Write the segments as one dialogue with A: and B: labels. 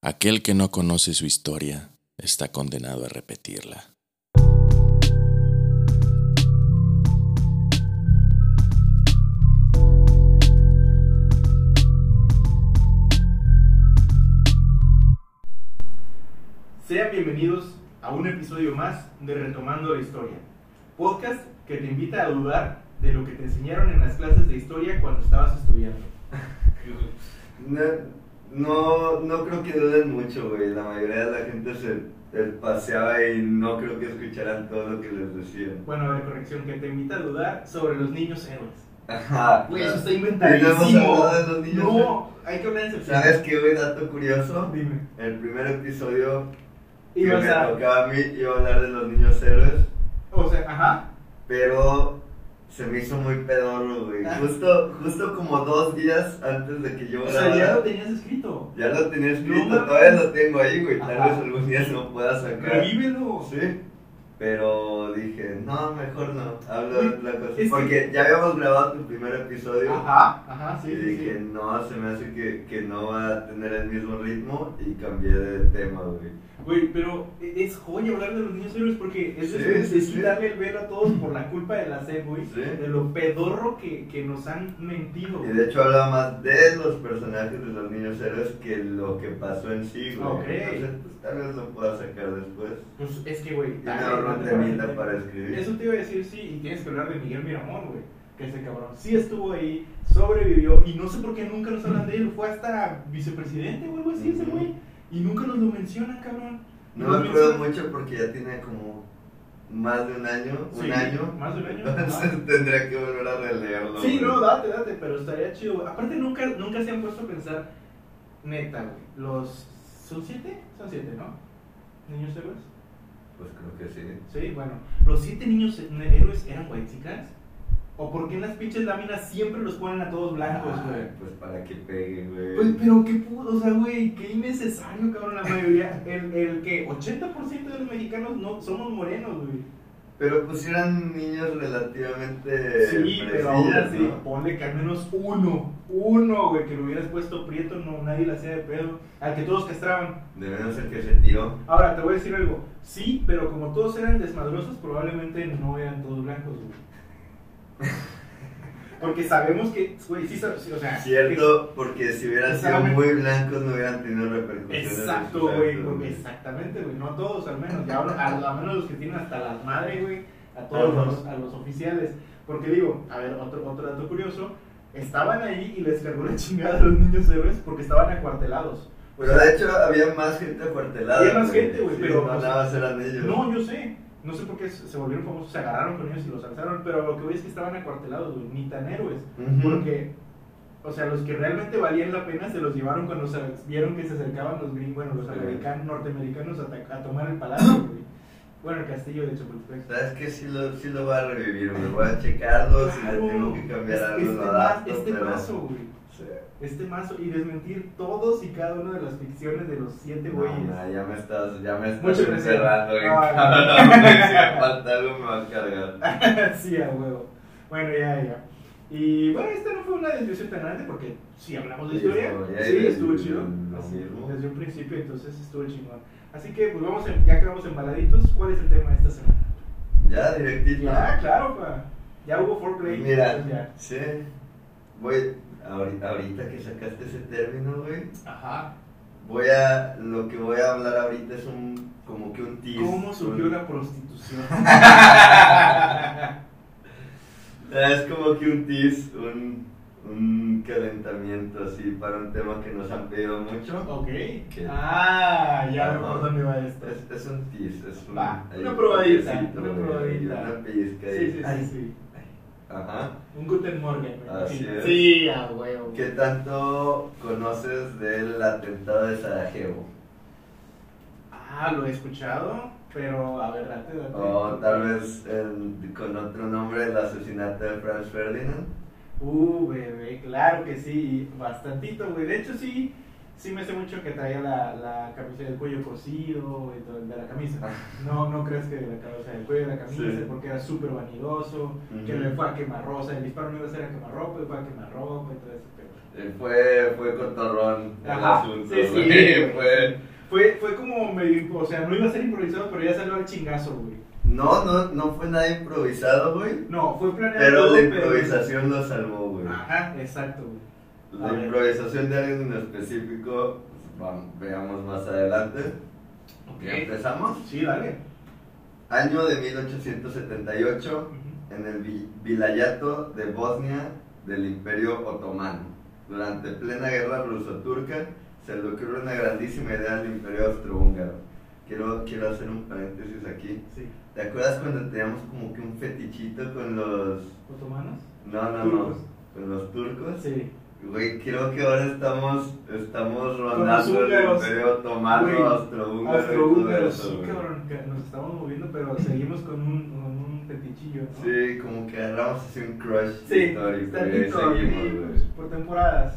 A: Aquel que no conoce su historia está condenado a repetirla.
B: Sean bienvenidos a un episodio más de Retomando la Historia, podcast que te invita a dudar de lo que te enseñaron en las clases de historia cuando estabas estudiando.
C: No creo que duden mucho, güey. La mayoría de la gente se paseaba y no creo que escucharan todo lo que les decían.
B: Bueno, a ver, corrección, que te invita a dudar sobre los niños héroes.
C: Ajá.
B: Güey, eso está
C: ¿Y no hemos
B: inventadísimo.
C: hablado de los niños héroes?
B: No, hay que hablar en sección.
C: ¿Sabes qué, güey? Dato curioso.
B: Dime.
C: El primer episodio que
B: Ibas
C: me
B: a...
C: tocaba a mí iba a hablar de los niños héroes,
B: O sea, ajá.
C: pero se me hizo muy pedorro, güey.
B: Ah.
C: Justo como 2 días antes de que yo
B: O sea,
C: grabara.
B: ya lo tenías escrito.
C: Ya lo tenía escrito,
B: No,
C: todavía lo tengo ahí, güey. Tal
B: Ajá.
C: vez algún día se lo pueda sacar.
B: Revívelo.
C: Sí, pero dije, no, mejor no, hablo de otra cosa.
B: Es que-
C: Porque ya habíamos grabado tu primer episodio
B: Ajá, sí,
C: y
B: sí,
C: dije,
B: sí.
C: no, se me hace que no va a tener el mismo ritmo y cambié de tema, güey.
B: Güey, pero es joya hablar de los niños héroes porque es,
C: Sí,
B: es
C: sí, sí.
B: quitarle el velo a todos por la culpa de la SEP, güey.
C: Sí.
B: De lo pedorro que nos han mentido.
C: Y
B: güey.
C: de hecho hablaba más de los personajes de los niños héroes que lo que pasó en sí, güey.
B: Ok.
C: Entonces, pues tal vez lo pueda sacar después.
B: Pues es que, güey,
C: Y me ahorro un temita para escribir.
B: eso te iba a decir, sí, y tienes que hablar de Miguel Miramón, güey. Que ese cabrón sí estuvo ahí, sobrevivió, y no sé por qué nunca nos hablan de él. Fue hasta vicepresidente o algo así ese
C: Ujú.
B: güey. Y nunca nos lo mencionan, cabrón.
C: No
B: Nos
C: me acuerdo
B: mencionan-
C: mucho porque ya tiene como más de un año.
B: Sí, más de un año.
C: Entonces
B: Ajá.
C: tendría que volver a releerlo.
B: Sí,
C: güey.
B: no, date, pero estaría chido, güey. Aparte nunca se han puesto a pensar, neta, güey, ¿son 7? Son 7, ¿no? ¿Niños héroes?
C: Pues creo que sí.
B: Sí, bueno, ¿los 7 niños héroes eran whitexicans? ¿O por qué en las pinches láminas siempre los ponen a todos blancos, güey?
C: Ay, pues para que pegue, güey.
B: Pues, pero qué pudo, o sea, güey, qué innecesario, cabrón, la mayoría, el que 80% de los mexicanos no somos morenos, güey.
C: Pero pues eran niños relativamente.
B: Sí, pero aún
C: fresillas,
B: así,
C: ¿no?
B: ponle que al menos uno, güey, que lo hubieras puesto prieto, no, nadie le hacía de pedo, al que todos castraban.
C: De menos el que se tiró.
B: Ahora, te voy a decir algo, sí, pero como todos eran desmadrosos, probablemente no eran todos blancos, güey. Porque sabemos que, güey, sí, o sea...
C: Cierto, porque si hubieran sido
B: Exactamente.
C: muy blancos no hubieran tenido repercusiones.
B: Exacto,
C: en sus
B: güey,
C: actos,
B: porque exactamente, güey, no todos al menos, ya a menos los que tienen hasta las madres, güey, a todos
C: Ajá.
B: a los oficiales, porque digo, a ver, otro dato curioso, estaban ahí y les cargó la chingada a los niños héroes porque estaban acuartelados. O
C: Pero
B: sea,
C: de hecho había más gente acuartelada.
B: Había más gente, güey,
C: Sí,
B: pero,
C: no
B: o sea,
C: nada más eran ellos.
B: no, yo sé, no sé por qué se volvieron famosos, se agarraron con ellos y los alzaron, pero lo que voy es que estaban acuartelados, güey, ni tan héroes,
C: Ujú.
B: porque... O sea, los que realmente valían la pena se los llevaron cuando vieron que se acercaban los gringos, bueno, los americanos, norteamericanos a tomar el palacio, güey. Bueno, el castillo de Chapultepec.
C: ¿Sabes qué? Sí lo voy a revivir, güey. Voy a checarlo. Si le
B: Claro.
C: tengo que cambiar algo,
B: Este
C: lo adapto.
B: este
C: pero...
B: mazo, güey.
C: Sí.
B: Este mazo y desmentir todos y cada una de las ficciones de los 7
C: No,
B: güeyes.
C: no, ya me estás
B: Muchas gracias.
C: encerrando, güey.
B: Ay,
C: Cabrón, güey, si me falta algo me va a cargar.
B: Sí, a huevo. Bueno, ya. Y bueno, esta no fue una desviación tan grande porque si hablamos de
C: Sí,
B: historia,
C: historia,
B: sí,
C: y
B: estuvo
C: desde
B: chido.
C: lo
B: Así,
C: mismo.
B: desde un principio, entonces estuvo chingón. Así que, pues ya que vamos embaladitos, ¿cuál es el tema de esta semana?
C: Ya, directito.
B: Ya, claro, pa. Ya hubo foreplay.
C: Mira,
B: entonces ya.
C: sí. Ahorita que sacaste ese término, güey.
B: Ajá.
C: Lo que voy a hablar ahorita es como que un tease.
B: ¿Cómo surgió la prostitución?
C: Es como que un tease, un calentamiento así para un tema que nos han pedido mucho.
B: Ok.
C: ¿Qué?
B: Ya veo por dónde va esto.
C: Es un tease, es
B: Va,
C: hay
B: una
C: un
B: probadita,
C: toquecito,
B: una
C: güey,
B: probadita.
C: Una pizca
B: Sí,
C: ahí.
B: sí,
C: Ay,
B: sí.
C: Ajá.
B: Un Guten Morgen. me
C: Así
B: imagino.
C: es.
B: Sí, a huevo.
C: ¿Qué tanto conoces del atentado de Sarajevo?
B: Lo he escuchado, pero a ver, date.
C: O tal vez con otro nombre, el asesinato de Franz Ferdinand.
B: Bebé, claro que sí, bastantito, güey. De hecho, sí me sé mucho que traía la camisa del cuello cosido y todo, de la camisa. No crees que de la cabeza del cuello de la camisa,
C: Sí.
B: porque era súper vanidoso, que
C: Ujú.
B: le fue a quemarropa, o sea, el disparo no iba a ser a quemarropa, y fue a quemarropa y todo eso, pero...
C: Fue cotorrón el
B: Ajá,
C: asunto,
B: sí,
C: güey.
B: güey. Fue como medio, o sea, no iba a ser improvisado, pero ya salió al chingazo, güey.
C: No fue nada improvisado, güey.
B: No, fue planeado.
C: Pero
B: todo,
C: la improvisación lo salvó, güey.
B: Ajá, exacto, güey.
C: La improvisación de alguien en específico, pues, veamos más adelante.
B: Ok.
C: ¿Ya empezamos?
B: Sí, dale.
C: Año de 1878, en el Vilayato de Bosnia del Imperio Otomano. Durante plena guerra ruso-turca, se le ocurre una grandísima idea al Imperio Austrohúngaro. Quiero hacer un paréntesis aquí.
B: Sí.
C: ¿Te acuerdas cuando teníamos como que un fetichito con los...
B: ¿Otomanos?
C: No,
B: ¿Turcos?
C: con los turcos?
B: Sí.
C: Güey, creo que ahora estamos
B: los
C: rondando el
B: húngaros.
C: Imperio Otomano,
B: Güey,
C: Austrohúngaro y todo
B: Austrohúngaros,
C: eso,
B: sí,
C: güey.
B: cabrón, que nos estamos moviendo, pero seguimos con un fetichillo, ¿no?
C: Sí, como que agarramos así un crush
B: Sí,
C: histórico y ahí
B: tantito,
C: seguimos,
B: sí,
C: güey.
B: por temporadas.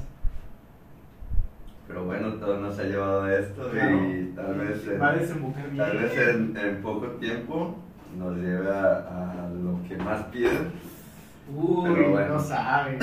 C: Pero bueno, todo nos ha llevado a esto
B: Claro.
C: y tal vez
B: Va a desembocar bien.
C: tal vez en poco tiempo nos lleve a lo que más piden.
B: Uy,
C: Pero bueno.
B: no sabe.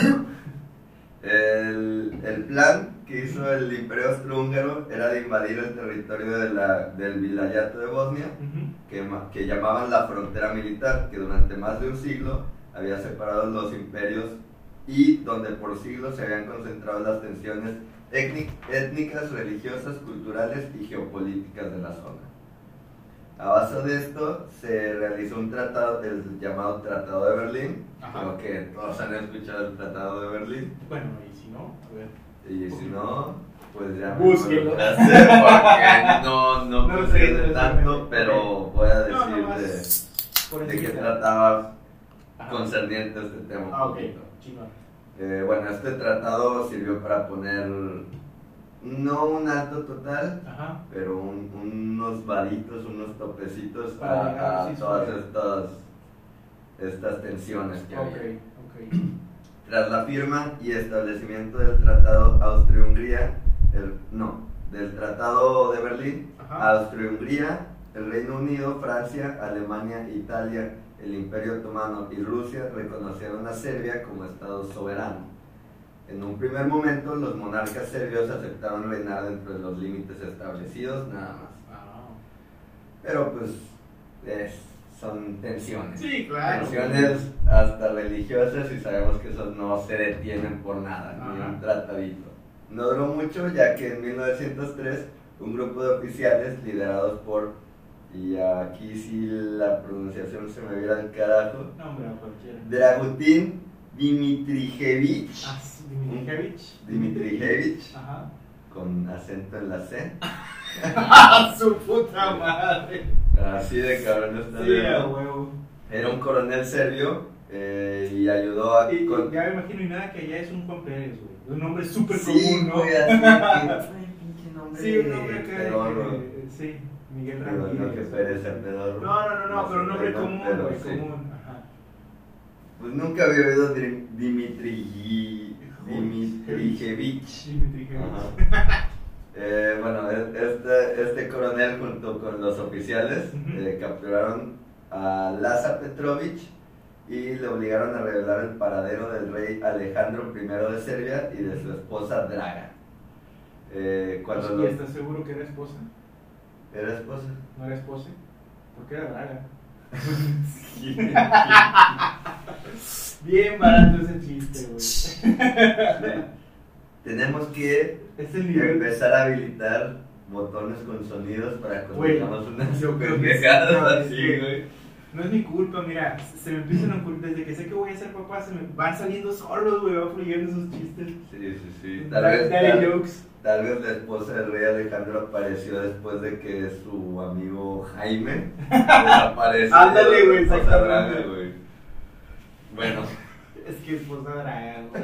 C: El plan que hizo el Imperio Austrohúngaro era de invadir el territorio del Vilayato de Bosnia, que llamaban la frontera militar, que durante más de un siglo había separado los imperios y donde por siglos se habían concentrado las tensiones étnicas, religiosas, culturales y geopolíticas de la zona. A base de esto se realizó un tratado, el llamado Tratado de Berlín.
B: Ajá.
C: Creo que todos han escuchado el Tratado de Berlín.
B: Bueno, y si no, a ver.
C: Y si no, pues ya
B: Búsquelo.
C: me hacer porque no
B: No sé,
C: sé de
B: no
C: tanto,
B: sé.
C: pero voy a
B: No,
C: decir
B: nomás por
C: de qué
B: encimita.
C: trataba
B: Ajá.
C: concerniente este tema. un
B: Ah, ok,
C: poquito.
B: chingón.
C: Bueno, este tratado sirvió para poner no un alto total,
B: Ajá.
C: pero unos varitos, unos topecitos
B: Para llegar,
C: a
B: sí,
C: todas estas tensiones que
B: Ok,
C: había.
B: ok.
C: Tras la firma y establecimiento del Tratado Austria-Hungría, del Tratado de Berlín,
B: Ajá.
C: Austria-Hungría, el Reino Unido, Francia, Alemania, Italia, el Imperio Otomano y Rusia reconocieron a Serbia como Estado soberano. En un primer momento, los monarcas serbios aceptaron reinar dentro de los límites establecidos, nada más.
B: Ah.
C: Pero pues son tensiones.
B: Sí, claro.
C: Tensiones hasta religiosas y sabemos que esos no se detienen por nada, ni
B: Ajá.
C: un tratadito. No duró mucho, ya que en 1903 un grupo de oficiales liderados por, y aquí sí la pronunciación se me viera al carajo,
B: No, hombre, a cualquiera.
C: Dragutin Dimitrievich,
B: Ah, sí, Dimitrievich.
C: Dimitrievich,
B: Ajá.
C: con acento en la C.
B: ¡Ah, su puta madre!
C: Así de cabrón está.
B: Sí, a huevo.
C: Era un coronel serbio y ayudó a...
B: Y ya me imagino, y nada, que allá es un Juan Pérez, güey. Un nombre súper
C: Sí,
B: común, ¿no?
C: güey, así que... pinche nombre
B: Sí, un nombre acá
C: pedorro.
B: sí, Miguel
C: Pero no que
B: Ramírez.
C: Pérez sea pedorro.
B: No, pero un nombre
C: sé,
B: común,
C: pero
B: güey,
C: sí.
B: común. Ajá.
C: Pues nunca había oído Dimitrievich.
B: Dimitrievich.
C: Ajá. Bueno, este coronel junto con los oficiales
B: Ujú.
C: capturaron a Laza Petrovich y le obligaron a revelar el paradero del rey Alejandro I de Serbia y de su esposa Draga. Cuando
B: ¿Y
C: los...
B: estás seguro que era esposa?
C: ¿Era esposa?
B: ¿No era esposa? Porque era draga. Bien barato ese chiste, güey.
C: Tenemos que
B: Es el nivel.
C: empezar a habilitar botones con sonidos para cuando
B: Güey,
C: digamos unas
B: yo creo que
C: pendejadas
B: sí,
C: así,
B: sí.
C: güey.
B: No es mi culpa, mira, se me empiezan a ocurrir, desde que sé que voy a ser papá, se me van saliendo solos, güey, va fluyendo esos chistes.
C: Sí.
B: Daddy jokes.
C: Tal vez la esposa del rey Alejandro apareció después de que su amigo Jaime desapareció.
B: Ándale, güey,
C: Esposa
B: exactamente.
C: Draga, güey. Bueno,
B: Es que esposa draga, güey.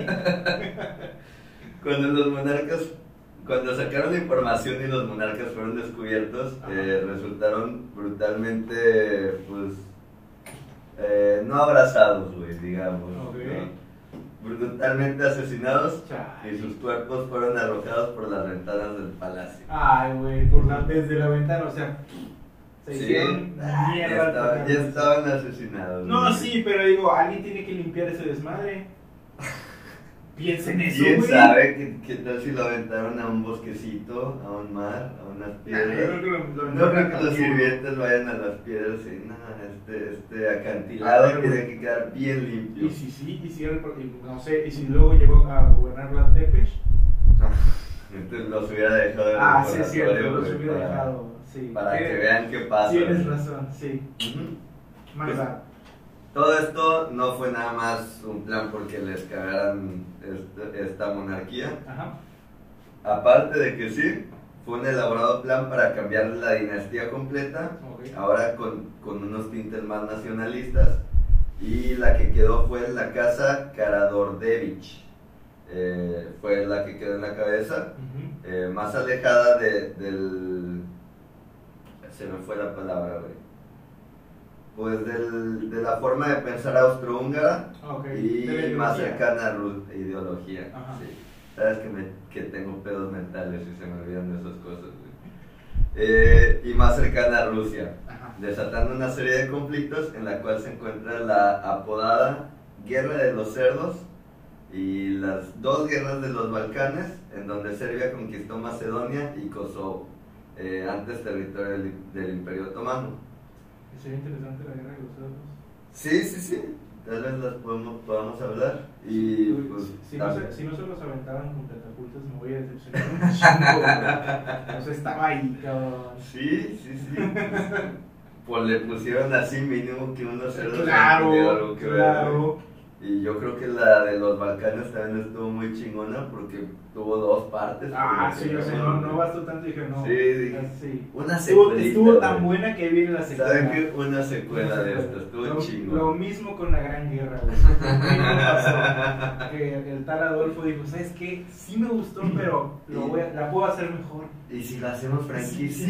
C: cuando sacaron la información y los monarcas fueron descubiertos,
B: Ajá.
C: resultaron brutalmente, pues, no abrazados, güey, digamos.
B: Ok.
C: ¿no? Brutalmente asesinados
B: Chale.
C: y sus cuerpos fueron arrojados por las ventanas del palacio.
B: Ay, güey, desde la ventana, o sea, se hicieron
C: ya
B: mierda.
C: estaban asesinados.
B: No,
C: güey.
B: sí, pero digo, alguien tiene que limpiar ese desmadre. piensa en eso,
C: ¿Quién
B: güey.
C: sabe qué tal si lo aventaron a un bosquecito, a un mar, a unas piedras? No creo que los sirvientes vayan a las piedras y nada, este acantilado tiene que quedar bien limpio.
B: Y si no sé, y si luego llegó a gobernar la Tepesh.
C: Entonces los hubiera dejado en
B: Ah,
C: el
B: sí, es cierto,
C: laboratorio,
B: los
C: güey,
B: hubiera dejado, sí.
C: para que vean qué pasa.
B: Tienes razón, sí.
C: Ujú.
B: Más
C: Pues, todo esto no fue nada más un plan porque les cagaran esta monarquía.
B: Ajá.
C: Aparte de que sí, fue un elaborado plan para cambiar la dinastía completa,
B: Ok.
C: ahora con unos tintes más nacionalistas, y la que quedó fue la casa Karađorđević. Fue la que quedó en la cabeza,
B: Ujú.
C: más alejada del... Se me fue la palabra, güey. Pues de la forma de pensar austrohúngara
B: Ok.
C: y
B: De la
C: más
B: ideología.
C: cercana a la ideología.
B: Ajá.
C: Sí. Sabes que tengo pedos mentales y se me olvidan de esas cosas, güey. Y más cercana a Rusia,
B: Ajá.
C: desatando una serie de conflictos en la cual se encuentra la apodada Guerra de los Cerdos y las dos guerras de los Balcanes, en donde Serbia conquistó Macedonia y Kosovo, antes territorio del Imperio Otomano.
B: Sería interesante la guerra de los cerdos.
C: Sí, tal vez las podamos hablar. Y pues,
B: si no se los aventaban con catapultas, me voy a decepcionar un chingo. O sea, estaba ahí, cabrón.
C: sí. Pues le pusieron así mínimo que unos cerdos.
B: Claro,
C: algo que ver,
B: claro.
C: güey. Y yo creo que la de los Balcanes también estuvo muy chingona porque tuvo dos partes.
B: Ah,
C: porque
B: sí, o sea, no bastó tanto y dije, no.
C: Sí, dije,
B: Sí.
C: una secuelita.
B: Estuvo tan
C: güey.
B: buena que viene la secuela.
C: ¿Saben qué? Una secuela de esta, estuvo
B: Lo
C: chingón.
B: mismo con la Gran Guerra, güey. Lo mismo pasó. Que el tal Adolfo dijo, ¿sabes qué? Sí me gustó, pero la puedo hacer mejor.
C: ¿Y si la hacemos franquicia?
B: Sí.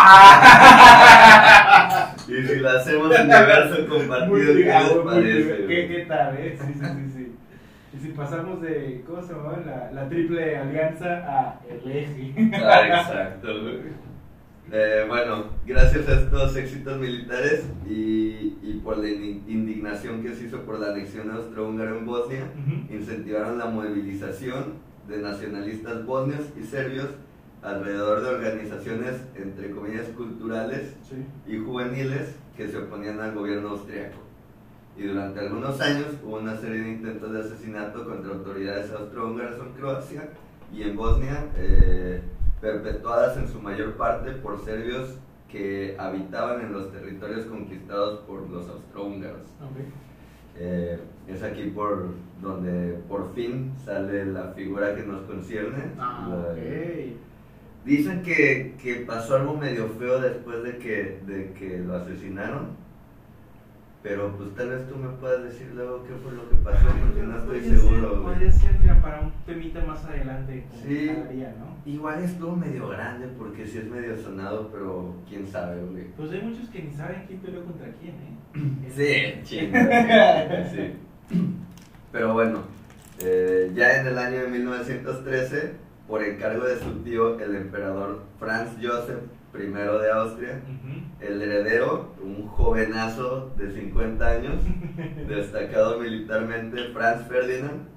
C: ¿Y si la hacemos universo compartido? ¿Qué les parece?
B: ¿Qué tal, Sí. Y si pasamos de, ¿cómo se llamaba? La triple alianza a el eje.
C: Exacto, güey. Bueno, gracias a estos éxitos militares y por la indignación que se hizo por la anexión austrohúngara en Bosnia, incentivaron la movilización de nacionalistas bosnios y serbios alrededor de organizaciones, entre comillas, culturales y juveniles que se oponían al gobierno austriaco. Y durante algunos años hubo una serie de intentos de asesinato contra autoridades austrohúngaras en Croacia y en Bosnia, perpetuadas en su mayor parte por serbios que habitaban en los territorios conquistados por los austrohúngaros. Es aquí por donde por fin sale la figura que nos concierne. Dicen que pasó algo medio feo después de que lo asesinaron. Pero pues tal vez tú me puedas decir luego qué fue lo que pasó, porque no estoy seguro.
B: Podría ser, mira, para un temita más adelante, como
C: Sí.
B: cada día, ¿no?
C: Igual estuvo medio grande porque sí es medio sonado, pero quién sabe, güey.
B: Pues hay muchos que ni saben quién peleó contra quién,
C: Sí, chinga. Sí. Pero bueno, ya en el año de 1913, por encargo de su tío, el emperador Franz Joseph I de Austria, el heredero, un jovenazo de 50 años, destacado militarmente, Franz Ferdinand.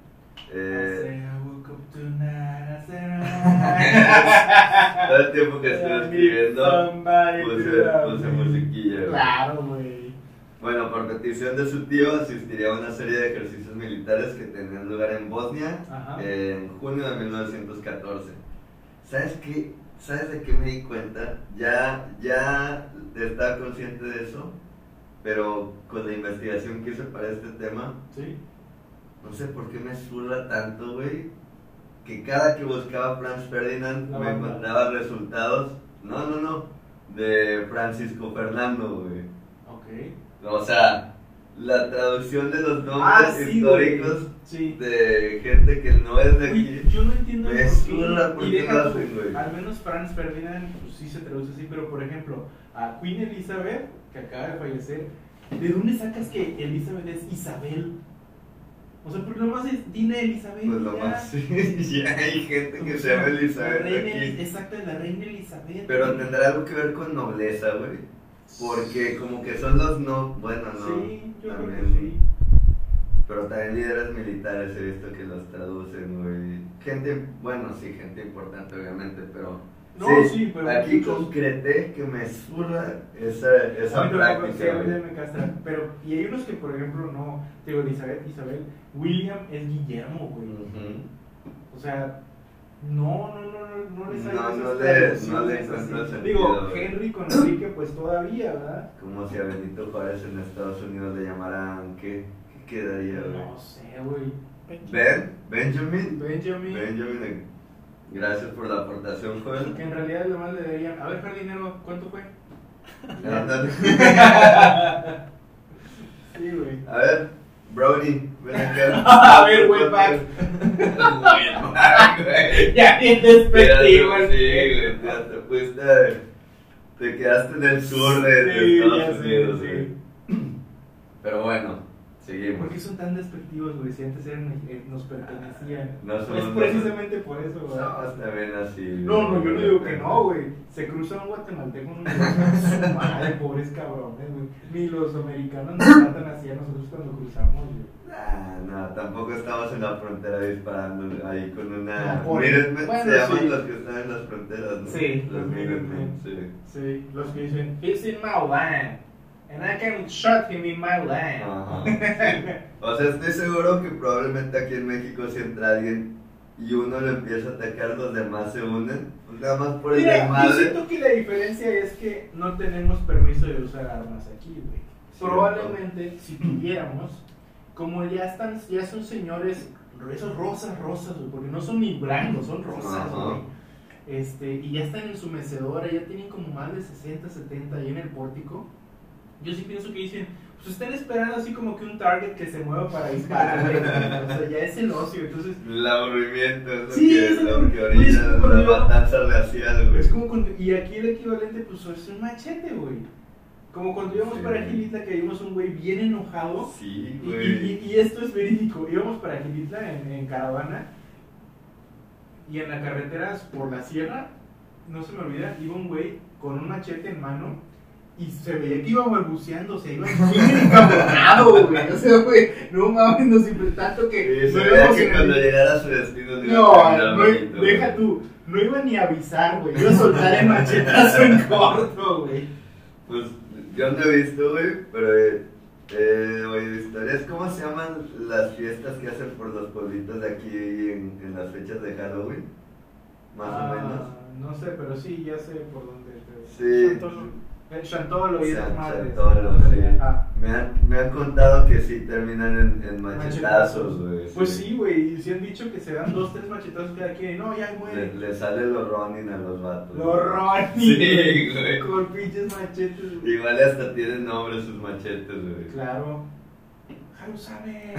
C: Todo el tiempo que estuve escribiendo puse musiquilla. Güey.
B: Claro, güey.
C: Bueno, por petición de su tío, asistiría a una serie de ejercicios militares que tenían lugar en Bosnia en junio de 1914. ¿Sabes qué? ¿Sabes de qué me di cuenta? Ya estaba consciente de eso, pero con la investigación que hice para este tema, no sé por qué me zurra tanto, güey, que cada que buscaba Franz Ferdinand me encontraba resultados, no, de Francisco Fernando, güey. O sea, la traducción de los nombres históricos de gente que no es de aquí.
B: Yo no entiendo
C: por
B: y
C: qué
B: deja
C: lo
B: tú,
C: hacen, güey.
B: al menos Franz Ferdinand, pues sí se traduce así, pero por ejemplo, a Queen Elizabeth, que acaba de fallecer, ¿de dónde sacas que Elizabeth es Isabel? O sea, porque nomás es Dina Elizabeth.
C: Pues nomás sí, ya hay gente que se llama Elizabeth aquí.
B: Exacto, la reina Elizabeth.
C: Pero tendrá algo que ver con nobleza, güey. Porque como que son los no, bueno, no.
B: Sí, yo
C: también.
B: creo que sí.
C: Pero también líderes militares he visto que los traducen, güey. Gente, bueno, sí, gente importante obviamente, pero...
B: No, sí, pero
C: aquí
B: muchos-
C: concreté que me zurra esa
B: A mí tampoco,
C: práctica,
B: sí, a mí
C: güey.
B: también me castra. Pero, y hay unos que, por ejemplo, no, te digo, Elizabeth, Isabel, William es Guillermo, güey.
C: Ujú.
B: O sea, no les hay
C: No,
B: esas
C: no le
B: traducciones
C: encuentro
B: así.
C: sentido,
B: Digo,
C: güey.
B: Henry con Enrique, pues todavía, ¿verdad?
C: Como si a Benito Juárez en Estados Unidos le llamaran, ¿qué quedaría, güey?
B: No sé, güey.
C: Benjamin.
B: Benjamin.
C: Gracias por la aportación, Joel.
B: Que en realidad lo más le deberían. A ver, jardinero, ¿cuánto fue?
C: Ándale.
B: Sí, güey.
C: A ver, Brody, ven acá.
B: A ver, Wetback. Ya bien despectivo,
C: Sí, güey, te fuiste, te quedaste en el sur de
B: Sí,
C: Estados
B: ya sé,
C: Unidos,
B: sí.
C: güey. Pero bueno, seguimos.
B: ¿Por qué son tan despectivos, güey? Si antes nos pertenecían.
C: No son
B: Es
C: unos-
B: precisamente por eso, güey.
C: No, está bien así.
B: No, yo no digo que no, güey. Se cruza un guatemalteco con un su madre, pobres cabrones, güey. Ni los americanos nos tratan así a nosotros cuando cruzamos, güey.
C: No, tampoco estamos en la frontera disparando ahí con una...
B: No, por-
C: Minutemen,
B: bueno,
C: se llaman
B: sí.
C: los que están en las fronteras, ¿no?
B: Sí,
C: los
B: los
C: Minutemen,
B: Minutemen.
C: sí.
B: Sí, los que dicen, he's in my land, and I can shot him in my land.
C: Ajá, sí. O sea, estoy seguro que probablemente aquí en México si entra alguien y uno lo empieza a atacar, los demás se unen, pues nada más por el
B: Mira, yo
C: desmadre.
B: siento que la diferencia es que no tenemos permiso de usar armas aquí, güey.
C: Cierto.
B: Probablemente, si tuviéramos, como ya son señores, esos rosas, güey, porque no son ni blancos, son rosas,
C: Ajá.
B: güey. Y ya están en su mecedora, ya tienen como más de 60, 70 ahí en el pórtico. Yo sí pienso que dicen, pues están esperando así como que un target que se mueva para disparar, güey. O sea, ya es el ocio, entonces...
C: El aburrimiento es lo
B: Sí,
C: que,
B: es
C: lo que
B: güey, es
C: orilla
B: como
C: la
B: yo-
C: matanza racial, güey.
B: Es como y aquí el equivalente, pues es un machete, güey. Como cuando íbamos
C: Sí.
B: para Gilitla, que vimos un güey bien enojado.
C: Sí,
B: Y,
C: güey.
B: y esto es verídico. Íbamos para Gilitla en caravana. Y en la carretera por la sierra, no se me olvida, iba un güey con un machete en mano. Y se veía que iba balbuceando, se iba bien encabronado, güey. O sea, güey, no mames, no siempre tanto que.
C: Sí, se
B: no
C: veía
B: íbamos
C: que
B: en el-
C: cuando llegara a su destino no iba a
B: No,
C: caminar bonito,
B: deja
C: güey.
B: tú, no iba ni a avisar, güey. Iba a soltar el machetazo en corto, güey.
C: Pues yo no he visto, güey, pero he oído historias. ¿Cómo se llaman las fiestas que hacen por los pueblitos de aquí en las fechas de Halloween? Más o menos.
B: No sé, pero sí, ya sé por dónde.
C: Sí.
B: Chantolo y esas madres.
C: Chantolo, sí.
B: Ajá.
C: Me han contado que sí terminan en machetazos, güey.
B: Pues sí, güey. Y sí han dicho que se dan 2, 3 machetazos cada quien. No, ya muere.
C: Le sale los Ronin a los vatos.
B: Los Ronnie.
C: Sí, güey.
B: Con pinches machetes, güey.
C: Igual hasta tienen nombre sus machetes, güey.
B: Claro. Jalo sabe.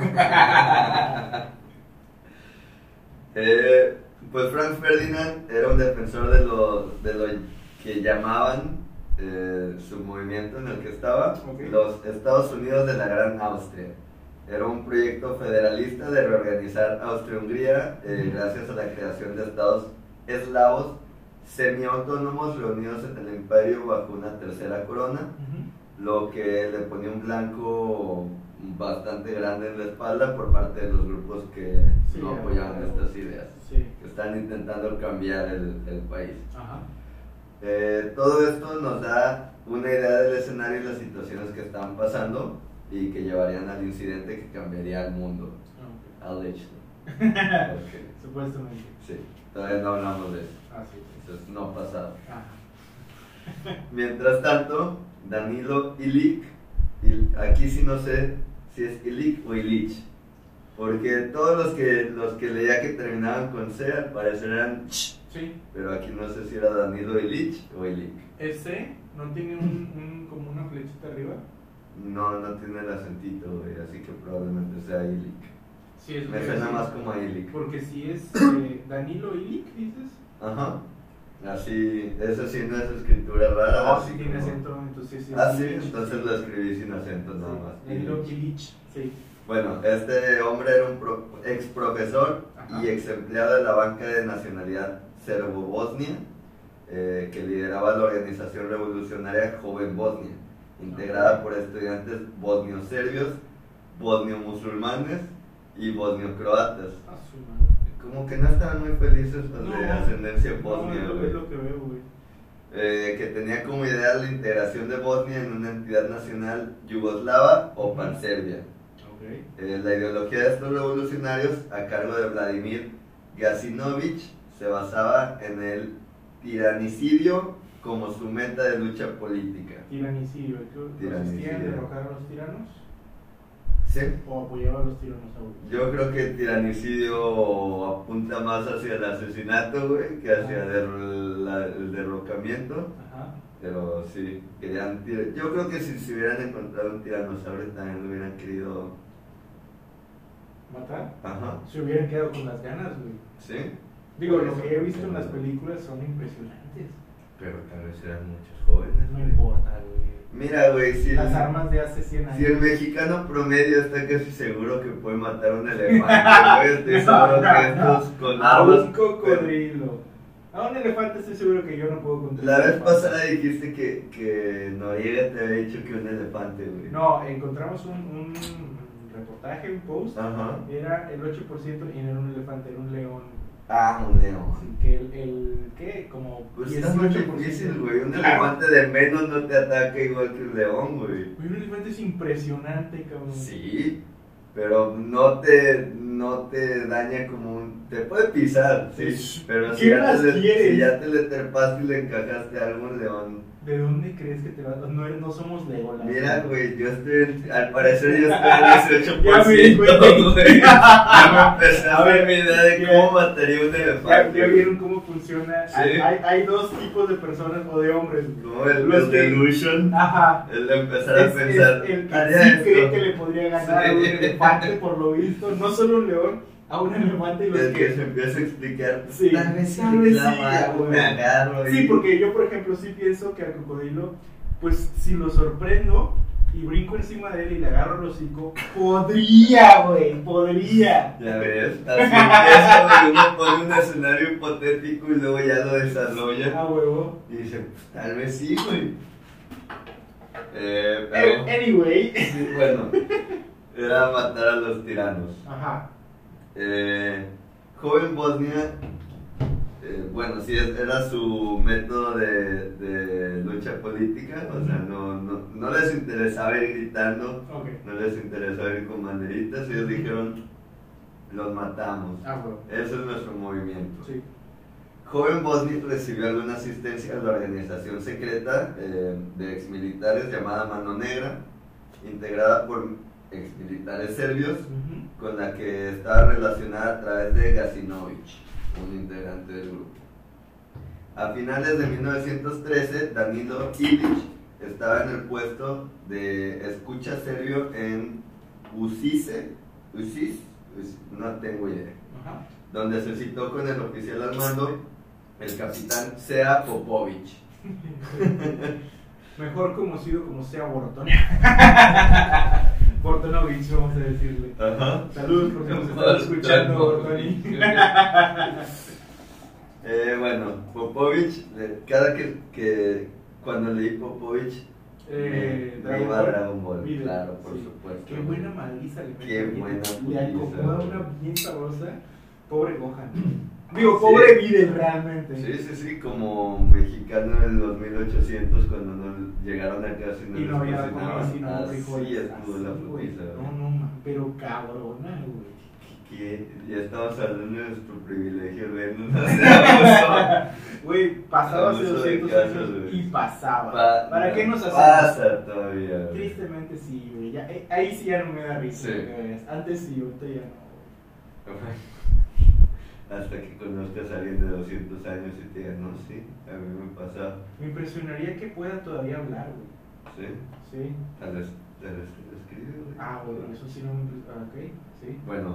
C: Pues Franz Ferdinand era un defensor de lo que llamaban su movimiento en el que estaba,
B: Ok.
C: los Estados Unidos de la Gran Austria. Era un proyecto federalista de reorganizar Austria-Hungría gracias a la creación de estados eslavos semiautónomos reunidos en el imperio bajo una tercera corona, lo que le ponía un blanco bastante grande en la espalda por parte de los grupos que
B: Sí,
C: no apoyaban estas ideas,
B: Sí.
C: que están intentando cambiar el país.
B: Ajá.
C: Todo esto nos da una idea del escenario y las situaciones que están pasando y que llevarían al incidente que cambiaría el mundo. Allegedly. Okay.
B: Supuestamente.
C: Sí, todavía no hablamos de eso.
B: Ah, sí.
C: Eso es no pasado.
B: Ajá.
C: Mientras tanto, Danilo Ilic, aquí sí no sé si es Ilic o Ilich, porque todos los que leía que terminaban con C al parecer eran ch,
B: Sí.
C: pero aquí no sé si era Danilo Ilich o Ilic.
B: Ese no tiene como una flechita arriba.
C: No tiene el acentito, güey, así que probablemente sea Ilic.
B: Sí, es
C: Me suena más como a Ilic.
B: Porque si es Danilo Ilic, dices.
C: Ajá. Así, eso sí no es escritura rara.
B: No,
C: así
B: sí tiene
C: como-
B: acento, entonces sí.
C: Ah, sí, entonces lo escribí sin acento nada
B: Sí,
C: más.
B: Danilo
C: Ilich.
B: Ilich, sí.
C: Bueno, este hombre era un ex profesor
B: Ajá.
C: y ex empleado de la banca de nacionalidad serbo-bosnia, que lideraba la organización revolucionaria Joven Bosnia, integrada por estudiantes bosnios-serbios bosnio-musulmanes y bosnio-croatas.
B: A su madre.
C: Como que no estaban muy felices los de
B: No,
C: ascendencia
B: No,
C: bosnia,
B: es
C: güey.
B: lo que veo, güey.
C: Que tenía como idea la integración de Bosnia en una entidad nacional yugoslava o panserbia.
B: Ok.
C: La ideología de estos revolucionarios, a cargo de Vladimir Gasinovich, se basaba en el tiranicidio como su meta de lucha política.
B: Tiranicidio. ¿Consistía en derrocar a los tiranos?
C: ¿Sí?
B: ¿O apoyaba a los tiranosaurios?
C: Yo creo que el tiranicidio apunta más hacia el asesinato, güey, que hacia el derrocamiento.
B: Ajá.
C: Pero sí, querían yo creo que si se hubieran encontrado un tiranosaurio también lo hubieran querido.
B: ¿Matar?
C: Ajá,
B: Se hubieran quedado con las ganas, güey.
C: sí.
B: Digo,
C: Por
B: lo
C: eso,
B: que he visto en
C: porque
B: las
C: no.
B: películas son impresionantes.
C: Pero tal vez eran muchos jóvenes.
B: No
C: güey.
B: importa, güey.
C: Mira, güey, si
B: Las armas de hace 100
C: si el
B: años.
C: mexicano promedio está casi seguro que puede matar a un elefante, güey, estoy seguro que estos con
B: A
C: armas.
B: un cocodrilo. A un elefante estoy seguro que yo no puedo contra
C: La
B: un
C: vez
B: elefante.
C: pasada dijiste que Noriega te había dicho que un elefante, güey.
B: No, encontramos un reportaje, un post.
C: Ajá.
B: Era el 8% y no era un elefante, era un león.
C: Ah, un león.
B: Así que ¿qué? Como
C: Pues está muy
B: 18%.
C: difícil, güey. Un
B: Claro.
C: elefante de menos no te ataca igual que un león, güey.
B: Güey, un elefante es impresionante, cabrón.
C: Sí, pero no te daña como un... Te puede pisar, sí.
B: Pues,
C: Pero
B: ¿qué más quieres?
C: si ya te le trepaste y le encajaste algo a un león.
B: ¿De dónde crees que te vas? No somos Legolas.
C: Mira, güey, al parecer yo estoy en 18%,
B: Ya me di cuenta.
C: güey. Ya me empecé a
B: A ver,
C: ver mi idea de
B: ya.
C: cómo mataría un
B: ¿Ya
C: elefante.
B: vieron cómo funciona?
C: Sí.
B: Hay dos tipos de personas o de hombres. güey.
C: Como el
B: Los que-
C: delusion.
B: Ajá.
C: El de empezar a
B: Es
C: pensar.
B: el que
C: haría
B: sí
C: esto.
B: cree que le podría ganar a un
C: Sí.
B: elefante, por lo visto. No solo un león, a un elefante. Y los
C: El que
B: que...
C: se empieza a explicar.
B: Sí,
C: Tal vez si
B: tal vez
C: reclama
B: sí,
C: algo,
B: güey.
C: me agarro.
B: Sí, porque yo, por ejemplo, sí pienso que al cocodrilo, pues si lo sorprendo y brinco encima de él y le agarro el hocico, podría, güey, podría.
C: Ya ves, así empieza, güey, uno pone un escenario hipotético y luego ya lo desarrolla.
B: Ah, huevo.
C: Y dice, pues tal vez sí, güey. Pero,
B: Anyway.
C: sí, bueno, era matar a los tiranos.
B: Ajá.
C: Joven Bosnia, bueno, sí, era su método de lucha política, o sea, no les interesaba ir gritando,
B: Ok.
C: no les interesaba ir con banderitas, ellos dijeron, los matamos.
B: Ah, huevo.
C: Ese es nuestro movimiento.
B: Sí.
C: Joven Bosnia recibió alguna asistencia de la organización secreta de exmilitares llamada Mano Negra, integrada por exmilitares serbios,
B: Ujú.
C: con la que estaba relacionada a través de Gasinovich, un integrante del grupo. A finales de 1913, Danilo Ilić estaba en el puesto de escucha serbio en Usis, no tengo idea,
B: Ajá.
C: donde se citó con el oficial al mando, el capitán Sea Popovic.
B: Mejor conocido como sea Borton. Bortonovich, vamos a decirle.
C: Ajá.
B: Saludos porque nos están escuchando, Bortoni.
C: Bueno, Popovic, cada que cuando leí Popovic, me iba a Dragon Ball,
B: Video,
C: claro, por
B: sí.
C: supuesto.
B: Qué buena madriza le
C: Qué
B: mete.
C: buena
B: Le
C: putiza,
B: acomoda
C: güey.
B: una bien sabrosa. Pobre Gohan. Digo,
C: Sí.
B: pobre Videl realmente.
C: Sí, como mexicano en los 1800 cuando no llegaron acá sin
B: Y no había
C: cocinaban.
B: comida sino frijoles.
C: Así estuvo la
B: Así, güey.
C: putiza, güey.
B: No, pero cabrona, güey.
C: Que ya estamos hablando de nuestro privilegio vernos. Pasa
B: Güey, pasaba hace
C: Abuso de
B: 200
C: casos,
B: años
C: güey.
B: y pasaba. ¿Para qué nos hacemos?
C: Pasa todavía, güey.
B: Tristemente sí, güey. Ahí sí ya no me da risa.
C: Sí.
B: güey. Antes sí, ahorita ya no.
C: Hasta que conozcas a alguien de 200 años y te digas, no, sí, a mí me pasa.
B: Me impresionaría que pueda todavía hablar, güey.
C: Sí,
B: Sí.
C: tal vez escribe, güey.
B: Ah, bueno, eso sí no me impresiona. Ok, sí.
C: Bueno.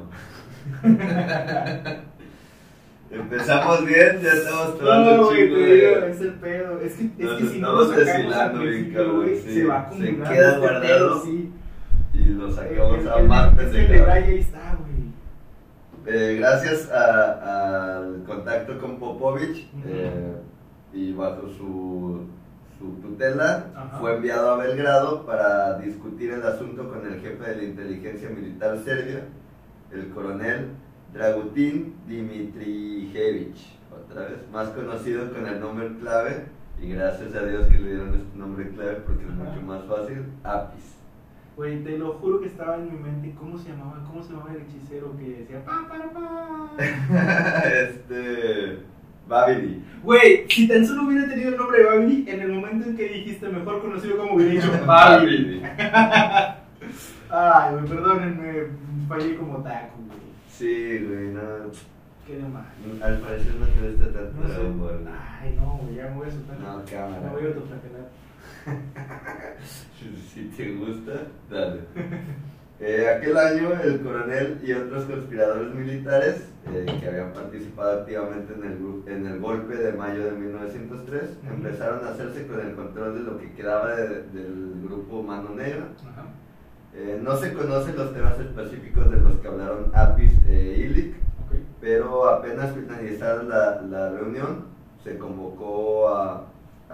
C: Empezamos bien, ya estamos tomando
B: No, güey,
C: chico
B: te digo, es el pedo. Es que
C: Nos
B: si no lo
C: estamos
B: sacamos al
C: deshilando bien,
B: principio,
C: cabrón,
B: güey,
C: sí.
B: se va
C: Se
B: acumulando.
C: queda
B: este
C: guardado.
B: pedo, sí.
C: y lo sacamos a
B: El
C: más
B: es que el
C: pendejadas.
B: detalle ahí está, güey.
C: Gracias al contacto con Popovic
B: Ujú.
C: y bajo su tutela,
B: Ajá.
C: fue enviado a Belgrado para discutir el asunto con el jefe de la inteligencia militar serbia, el coronel Dragutin Dimitrijević, otra vez, más conocido con el nombre clave, y gracias a Dios que le dieron este nombre clave porque es mucho más fácil, Apis.
B: Güey, te lo juro que estaba en mi mente. ¿Cómo se llamaba el hechicero que decía pa, para, pa?
C: Babidi.
B: Güey, si tan solo hubiera tenido el nombre de Babidi, en el momento en que dijiste mejor conocido como hubiera dicho Babidi. Ay, güey, perdónenme, fallé como taco, güey.
C: Sí, güey, no.
B: Qué de mal.
C: Al parecer no te gusta tanto
B: No sé.
C: Dragon Ball.
B: Ay, no, güey, ya me voy a soltar.
C: No, cámara.
B: Me voy a autoflagelar.
C: Si te gusta, dale. Aquel año el coronel y otros conspiradores militares que habían participado activamente en el golpe de mayo de 1903 empezaron a hacerse con el control de lo que quedaba del grupo Mano Negra.
B: Ajá.
C: No se conocen los temas específicos de los que hablaron Apis e Illich,
B: Okay.
C: pero apenas finalizada la reunión se convocó a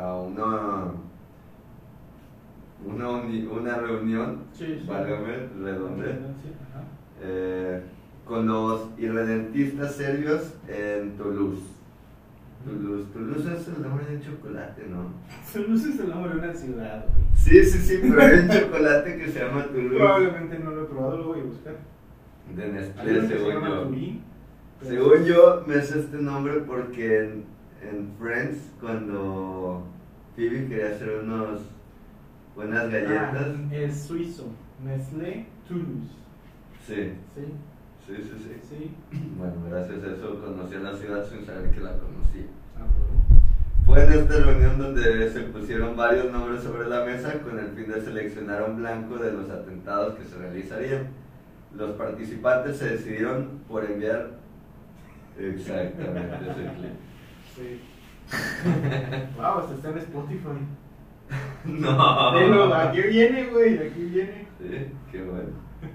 C: una reunión,
B: Sí, sí.
C: válgame, redonde,
B: Sí, ajá.
C: con los irredentistas serbios en Toulouse. Toulouse es el nombre de un chocolate, ¿no?
B: Toulouse es el nombre de una ciudad, güey.
C: Sí, pero hay un chocolate que se llama Toulouse.
B: Probablemente no lo he probado, lo voy a buscar.
C: De
B: Hay
C: Nestlé,
B: uno que se
C: según
B: llama
C: yo.
B: Turín, pero-
C: Según yo, me sé este nombre porque en Friends, cuando Phoebe quería hacer unas galletas.
B: Es suizo. Nestlé Toulouse.
C: Sí.
B: Sí, sí.
C: Bueno, gracias a eso conocí a la ciudad sin saber que la conocía.
B: Ah, bueno.
C: Fue en esta reunión donde se pusieron varios nombres sobre la mesa con el fin de seleccionar un blanco de los atentados que se realizarían. Los participantes se decidieron por enviar exactamente ese clip.
B: Sí. Wow, hasta está en Spotify.
C: No.
B: Pero aquí viene, güey, aquí viene.
C: Sí, qué bueno.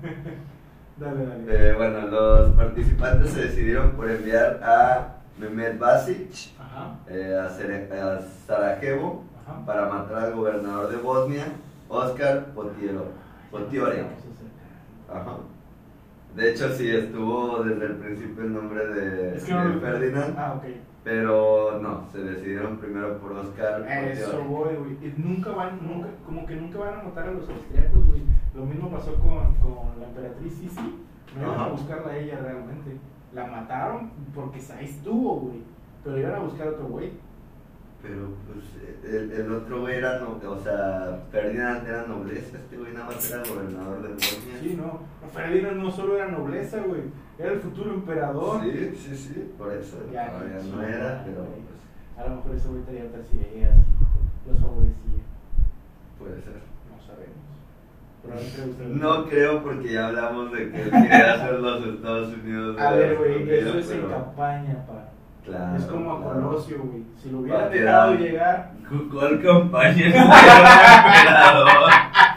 B: Dale.
C: Bueno, los participantes se decidieron por enviar a Mehmet Basic
B: Ajá.
C: a Sarajevo
B: Ajá.
C: para matar al gobernador de Bosnia, Oscar Potiorek. Ajá. De hecho, sí, estuvo desde el principio el nombre de Ferdinand,
B: Ah, ok.
C: pero no, se decidieron primero por Oscar
B: Eso
C: Potiorek.
B: voy, güey. Y nunca, como que nunca van a matar a los austriacos, güey. Lo mismo pasó con la emperatriz Sisi. No iban a
C: Ajá.
B: buscarla a ella realmente. La mataron porque ahí estuvo, güey. Pero iban a buscar a otro güey.
C: Pero pues el otro güey era, o sea, Ferdinand era nobleza, este güey nada más era gobernador de Bosnia.
B: Sí, no. Ferdinand no solo era nobleza, güey. Era el futuro emperador.
C: Sí, por eso
B: Ya,
C: todavía
B: sí,
C: no era,
B: güey.
C: pero pues,
B: A lo mejor ese güey tenía otras ideas. Los favorecía.
C: puede ser.
B: No sabemos. Probablemente usted-
C: No creo porque ya hablamos de que él quería hacer los Estados Unidos.
B: A
C: de
B: ver,
C: la
B: güey,
C: frontera,
B: eso es en
C: pero-
B: campaña, pa.
C: Claro,
B: Es como a
C: claro.
B: Colosio, güey. Si lo hubieran
C: Pa'
B: dejado
C: quedar.
B: llegar.
C: ¿Cuál campaña? Emperador.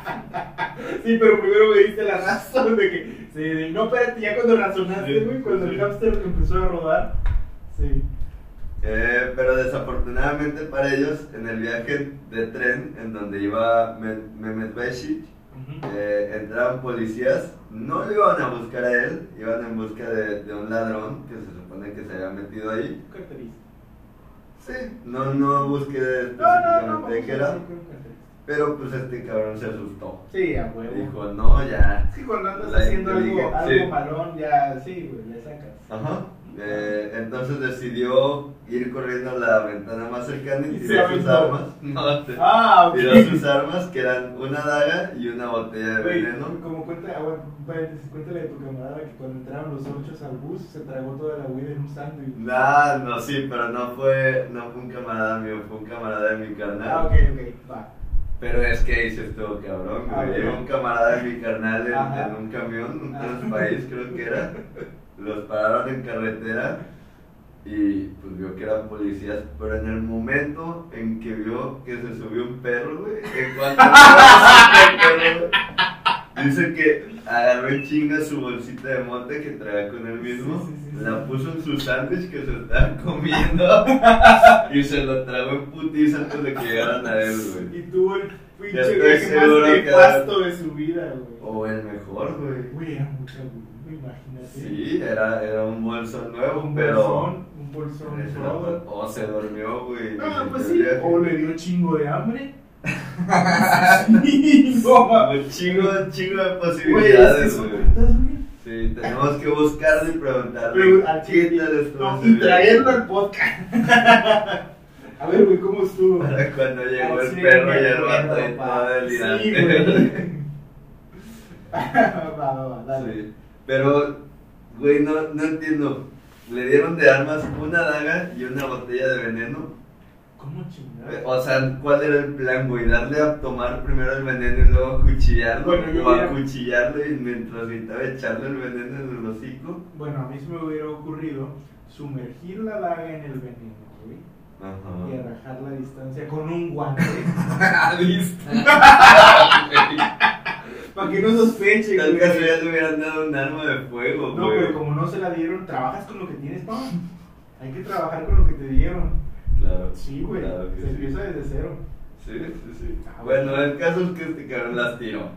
B: Sí, pero primero me diste la razón de que. Sí, no, espérate, ya cuando razonaste,
C: Sí,
B: güey, cuando
C: sí.
B: el hamster empezó a rodar. Sí.
C: Pero desafortunadamente para ellos, en el viaje de tren en donde iba Mehmet Besic, entraron policías, no lo iban a buscar a él, iban en busca de un ladrón que se supone que se había metido ahí.
B: ¿Qué caracteriza?
C: Sí, no busqué
B: No,
C: específicamente
B: vamos
C: qué
B: a
C: era,
B: decir que caracteriza.
C: pero pues este cabrón se asustó.
B: Sí, a huevo.
C: Dijo, no, ya.
B: Sí, cuando andas
C: La
B: haciendo algo
C: inteligencia, sí.
B: malón, ya, sí, güey, le sacas.
C: Ajá. Entonces decidió ir corriendo a la ventana más cercana y
B: Y se
C: tiró sus
B: aventó.
C: armas. No,
B: Ah, ok.
C: tiró sus armas, que eran una daga y una botella de
B: Güey,
C: veneno.
B: como cuenta, bueno, cuéntale a tu camarada que cuando entraron los 8 al bus se tragó toda la weed en un sándwich.
C: No, sí, pero no fue un camarada mío, fue un camarada de mi carnal.
B: Ah, ok, va.
C: Pero es que ahí se estuvo cabrón,
B: Ah,
C: güey.
B: ok.
C: Iba un camarada de mi carnal
B: Ajá.
C: en un camión, un
B: Ajá.
C: Transpaís creo que era. Los pararon en carretera y pues vio que eran policías, pero en el momento en que vio que se subió un perro, güey, en cuanto vio el perro, dice que agarró agarró en chinga su bolsita de mota que traía con él mismo,
B: Sí.
C: la puso en su sándwich que se estaba comiendo y se lo tragó en putiza antes de que llegaran a él, güey.
B: Y tuvo el
C: Ya
B: pinche
C: estoy
B: viaje
C: seguro
B: más
C: que-
B: nefasto de su vida, güey.
C: O el mejor, güey.
B: Güey, era mucha güey, imagínate.
C: Sí, era un bolso nuevo,
B: Un
C: pero...
B: bolsón
C: ese
B: todo.
C: vato- O se durmió, güey.
B: Ah,
C: en
B: pues
C: el
B: sí.
C: viaje.
B: O le dio chingo de hambre. Sí, no mames.
C: Un chingo de
B: Güey, es que
C: posibilidades,
B: son
C: güey.
B: tantas, güey.
C: Sí, tenemos que buscarle y preguntarle.
B: Pero al
C: ¿Qué
B: chile-
C: tal estuvo
B: no,
C: ese
B: y
C: viaje?
B: traerlo al podcast. A ver, güey, ¿cómo estuvo?
C: Para cuando llegó el
B: Sí,
C: perro y
B: me
C: el vato
B: acuerdo,
C: y
B: pa.
C: todo delirante.
B: Sí, güey. Va, dale.
C: Sí. Pero, güey, no entiendo. Le dieron de armas una daga y una botella de veneno.
B: ¿Cómo chingada?
C: O sea, ¿cuál era el plan, güey? ¿Darle a tomar primero el veneno y luego acuchillarlo?
B: Bueno, yo
C: ¿O
B: hubiera-
C: acuchillarlo y mientras gritaba echarle el veneno en el hocico?
B: Bueno, a mí se me hubiera ocurrido sumergir la daga en el veneno, güey. Y
C: Ajá.
B: arrajar la distancia con un guante.
C: ¿Listo?
B: Para que no sospeche,
C: Tal
B: güey.
C: vez ya le hubieran dado un arma de fuego,
B: No,
C: güey.
B: pero como no se la dieron, trabajas con lo que tienes, pa. Hay que trabajar con lo que te dieron.
C: Claro.
B: Sí, güey.
C: Claro que
B: Se
C: sí.
B: empieza desde cero.
C: Sí.
B: Ah,
C: Bueno,
B: bueno.
C: el caso es que este cabrón las tiró.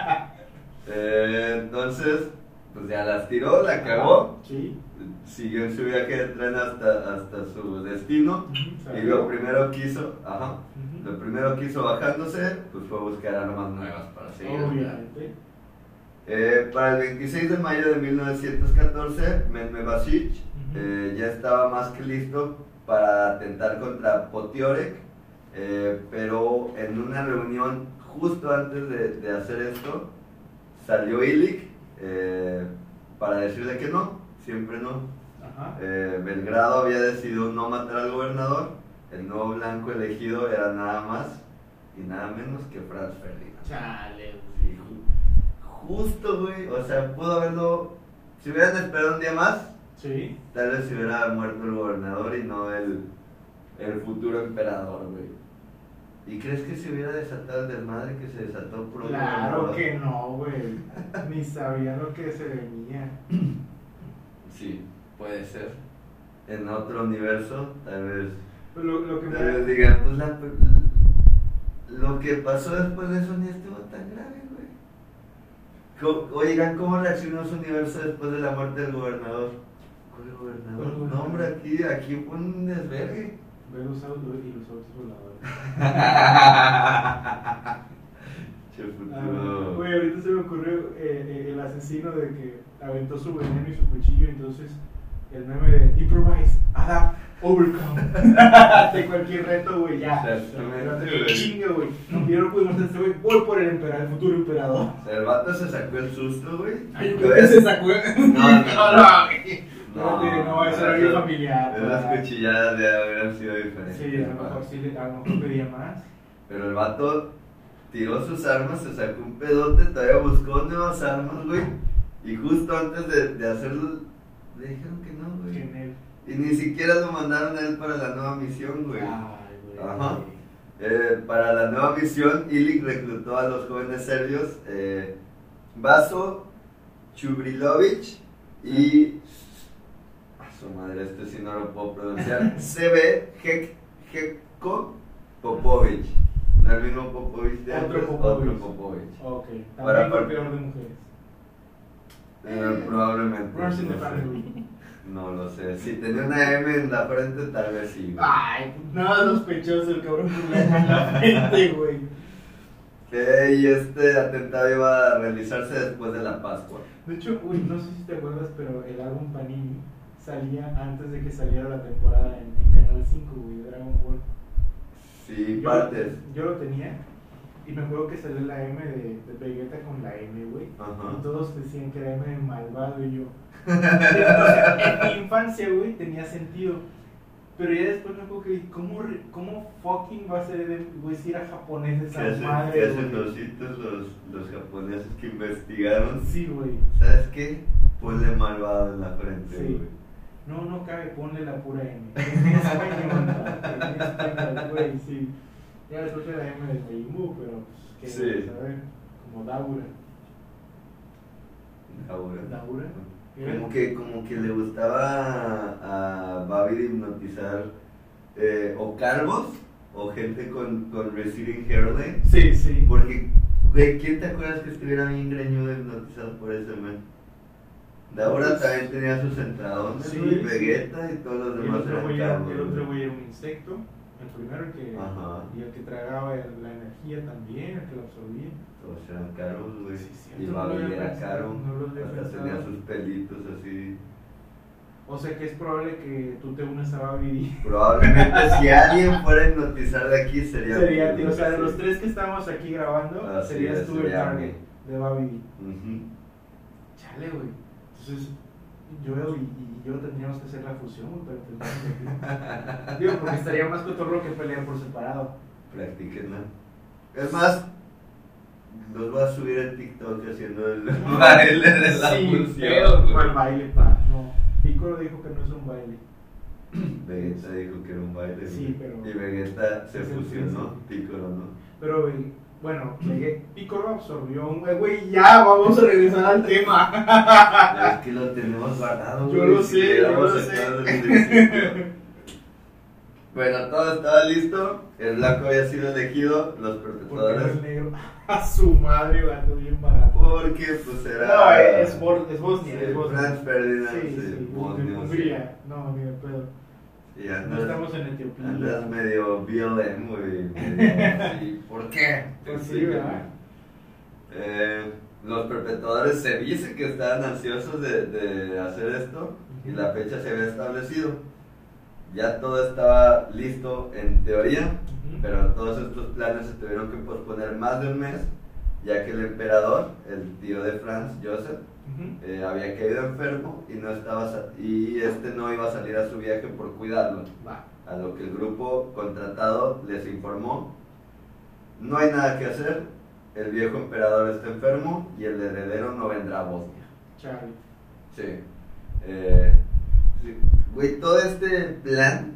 C: Entonces, pues ya las tiró, la cagó.
B: Sí.
C: Siguió en su viaje de tren hasta su destino.
B: Ujú,
C: Y
B: salió.
C: lo primero que hizo,
B: Ujú.
C: lo primero que hizo bajándose, pues fue buscar armas nuevas para seguir.
B: Obviamente.
C: Para el 26 de mayo de 1914, Mehmed Basic
B: Ujú.
C: ya estaba más que listo para atentar contra Potiorek, pero en una reunión justo antes de hacer esto, salió Illich para decirle que no, siempre no.
B: Ajá.
C: Belgrado había decidido no matar al gobernador, el nuevo blanco elegido era nada más y nada menos que Franz Ferdinand.
B: Chale,
C: Sí, justo, güey, o sea, pudo haberlo, si hubieran esperado un día más,
B: Sí.
C: tal vez se hubiera muerto el gobernador y no el futuro emperador, güey. ¿Y crees que se hubiera desatado el desmadre que se desató por otro
B: Claro
C: gobernador?
B: que no, güey. Ni sabían lo que se venía.
C: Sí, puede ser. En otro universo, tal vez
B: Lo que
C: tal vez
B: me...
C: digan, pues lo que pasó después de eso ni estuvo tan grave, güey. Oigan, ¿cómo reaccionó su universo después de la muerte del gobernador? ¿Cuál gobernador?
B: ¿Cuál gobernador?
C: No, hombre, aquí fue un desvergue.
B: Ve los autos y los autos voladores.
C: Che
B: Ah,
C: futuro.
B: güey, ahorita se me ocurrió el asesino de que aventó su veneno y su cuchillo, entonces el meme de improvise, adapt, overcome. De cualquier reto, güey, ya.
C: Exactamente,
B: Pero te
C: güey.
B: chinga, güey. No, yo no pude matar a este güey, voy por el futuro emperador.
C: O sea, el vato se sacó el susto, güey.
B: Ay, yo
C: Lo
B: creo que
C: ves-
B: se sacó.
C: No,
B: No, eso era bien familiar.
C: Esas
B: pa.
C: cuchilladas de haber sido diferentes.
B: Sí, a lo mejor sí, a lo mejor pedía más.
C: Pero el vato tiró sus armas, se sacó un pedote, todavía buscó nuevas armas, güey. Y justo antes de hacerlo, le dijeron que no, güey.
B: En él.
C: Y ni siquiera lo mandaron a él para la nueva misión, güey.
B: Ay, güey.
C: Ajá. Para la nueva misión, Illich reclutó a los jóvenes serbios Vaso Chubrilovic y... A su madre, este sí no lo puedo pronunciar. CB Hekko Popovic. No el mismo Popovic de
B: Otro
C: antes,
B: Popovic.
C: otro Popovic.
B: Ok,
C: Para-
B: también golpeador de mujeres.
C: Probablemente.
B: Rush in the
C: no sé.
B: family.
C: No lo sé. Si tenía una M en la frente, tal vez sí, güey.
B: Ay, nada sospechoso el cabrón con la M en la frente, güey.
C: Y este atentado iba a realizarse después de la Pascua.
B: De hecho, güey, no sé si te acuerdas, pero el álbum Panini salía antes de que saliera la temporada en Canal 5, güey, de Dragon Ball.
C: Sí,
B: Yo-
C: partes.
B: Yo lo tenía y me acuerdo que salió la M de Vegeta con la M, güey.
C: Ajá.
B: Y todos decían que era M de malvado y yo. Entonces, en mi infancia, güey, tenía sentido. Pero ya después me acuerdo que, ¿cómo fucking va a ser de, güey, si era japonés
C: ¿Qué
B: esa
C: hacen,
B: madre?
C: qué hacen
B: güey?
C: los hitos los japoneses que investigaron?
B: Sí, güey.
C: ¿Sabes qué? Ponle malvado en la frente,
B: Sí.
C: güey.
B: No cabe, ponle la pura M. En español, en español, güey, sí. Ya después era M de Weimu, pero pues, ¿qué
C: Sí.
B: vas a ver? Como Daura. Daura.
C: Como que le gustaba a Babi hipnotizar o calvos o gente con receding hairline.
B: Sí.
C: Porque, güey, ¿quién te acuerdas que estuviera bien greñudo hipnotizado por ese man? Daura también tenía sus entradones,
B: Sí,
C: güey, Vegeta y todos los
B: El
C: demás
B: otro güey
C: eran calvos.
B: el otro güey era un insecto. El primero
C: Ajá.
B: y el que tragaba la energía también, el que lo absorbía.
C: Todos eran caros, güey.
B: Sí, cierto,
C: Y
B: no lo
C: Babi
B: había
C: era
B: pensado,
C: caro.
B: no lo había
C: Hasta
B: pensado.
C: tenía sus pelitos así.
B: O sea que es probable que tú te unas a Babi.
C: Probablemente si alguien fuera a hipnotizar de aquí sería
B: Tío, o sea, de los tres que estamos aquí grabando,
C: Así
B: serías
C: es,
B: tú el
C: sería
B: target
C: mí.
B: de Babi.
C: Ujú.
B: Chale, güey. Entonces, yo y yo tendríamos que hacer la fusión, güey, para enfrentarnos. Digo, porque estaría más cotorro que pelear por separado.
C: Practíquenla. Es más, los voy a subir en TikTok haciendo el baile de la
B: Sí,
C: fusión.
B: pero,
C: güey.
B: ¿cuál baile, pa? No. Piccolo dijo que no es un baile.
C: Vegeta dijo que era un baile.
B: Sí,
C: güey.
B: pero-
C: Y Vegeta se
B: Es el
C: fusionó,
B: príncipe.
C: Piccolo, ¿no?
B: Pero, güey, bueno, Piccolo absorbió un... Güey, ya, vamos a regresar al tema.
C: Es que lo tenemos guardado.
B: Yo
C: güey,
B: lo
C: si
B: sé,
C: llegamos
B: yo lo
C: a
B: sé.
C: todo desde el principio. Bueno, todo estaba listo. El blanco había sido elegido. Los
B: Porque
C: perpetradores.
B: el negro, a su madre, güey, ando bien barato.
C: Porque pues era.
B: No, es Bosnia,
C: Sí,
B: es Bosnia.
C: Franz Ferdinand,
B: Sí,
C: sí,
B: sí,
C: Bosnia,
B: Hungría. No, ni de pedo.
C: Y
B: No
C: andas,
B: estamos en Etiopía.
C: andas medio BLM, güey. medio así, ¿por qué?
B: Pues sí, ¿verdad?
C: Los perpetradores se dice que estaban ansiosos de hacer esto y la fecha se había establecido. Ya todo estaba listo en teoría,
B: Ujú.
C: pero todos estos planes se tuvieron que posponer más de un mes, ya que el emperador, el tío de Franz, Joseph,
B: Ujú.
C: había caído enfermo y y este no iba a salir a su viaje por cuidarlo.
B: Va.
C: A lo que el grupo contratado les informó: no hay nada que hacer, el viejo emperador está enfermo y el heredero no vendrá a Bosnia.
B: Charlie.
C: Sí. Sí. Güey, todo este plan,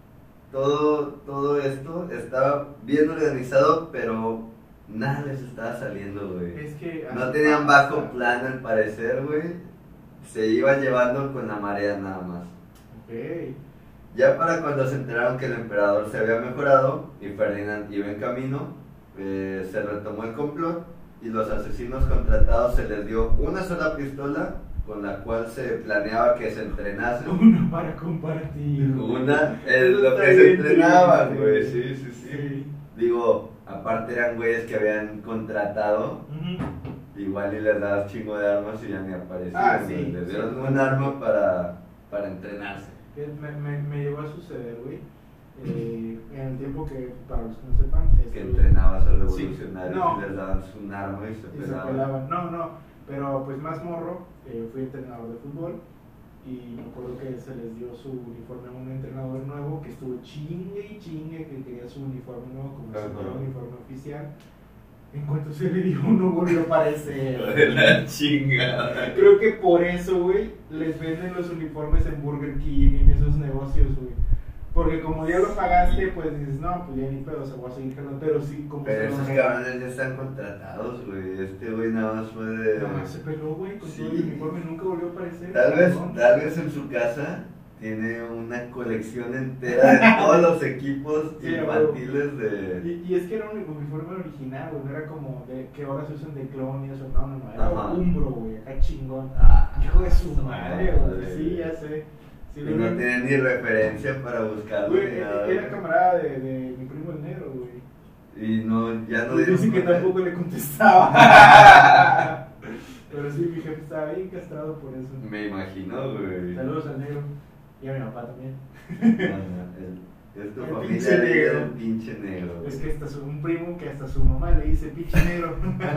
C: todo esto estaba bien organizado, pero nada les estaba saliendo, güey.
B: Es que...
C: No tenían bajo plan al parecer, güey. Se iban llevando con la marea nada más.
B: Ok.
C: Ya para cuando se enteraron que el emperador se había mejorado y Ferdinand iba en camino, se retomó el complot y los asesinos contratados se les dio una sola pistola con la cual se planeaba que se entrenasen.
B: Una para compartir.
C: Una es
B: Eso
C: lo
B: está
C: que se
B: bien
C: entrenaban,
B: triste.
C: güey. Sí, sí, sí.
B: Sí.
C: Digo, aparte eran güeyes que habían contratado.
B: Ujú.
C: Igual y les dabas chingo de armas y ya ni aparecían.
B: Ah,
C: güey.
B: sí,
C: Les
B: sí.
C: dieron un arma para entrenarse.
B: Que me llegó a suceder, güey. En el tiempo que, para los que no sepan,
C: Que
B: estuve-
C: entrenabas a
B: Sí.
C: revolucionarios
B: No.
C: y les daban un arma y se
B: y se
C: pelaban.
B: pelaban. No, pero pues más morro, fui entrenador de fútbol y me acuerdo que se les dio su uniforme a un entrenador nuevo que estuvo chingue y chingue que quería su uniforme nuevo como si
C: Ajá.
B: fuera un uniforme oficial. En cuanto se le dio, no volvió a aparecer.
C: De la chingada.
B: Creo que por eso, güey, les venden los uniformes en Burger King y en esos negocios, güey. Porque como ya lo pagaste, pues dices, no, pues ya ni pedo, se voy a seguir jalando. Pero sí, como
C: Pero
B: se lo
C: esos
B: regalan.
C: cabrones ya están contratados, güey. Este güey nada más fue de.
B: Nada más se peló, güey, con todo el
C: Sí.
B: uniforme, nunca volvió a aparecer. ¿no?
C: Tal vez en su casa tiene una colección entera de todos los equipos
B: Sí,
C: infantiles de.
B: Y es que era un uniforme original, güey, no era como de que ahora se usan de clonias o no, era
C: Ajá.
B: Umbro, güey, acá chingón.
C: Ah,
B: Hijo de su madre, güey, sí, ya sé. Sí,
C: Y
B: lo
C: no
B: vi.
C: tiene ni referencia para buscarlo.
B: Güey,
C: ni nada,
B: era
C: güey.
B: camarada de mi primo el negro, güey.
C: Y no, ya no
B: Pues
C: dieron
B: dice que
C: cuenta.
B: tampoco le contestaba. Pero sí, mi jefe estaba bien castrado por eso.
C: Me imagino, güey.
B: Saludos al negro y a mi papá también.
C: Es tu
B: El
C: familia
B: pinche negro.
C: el pinche negro.
B: Es que hasta un primo que hasta su mamá le dice pinche negro.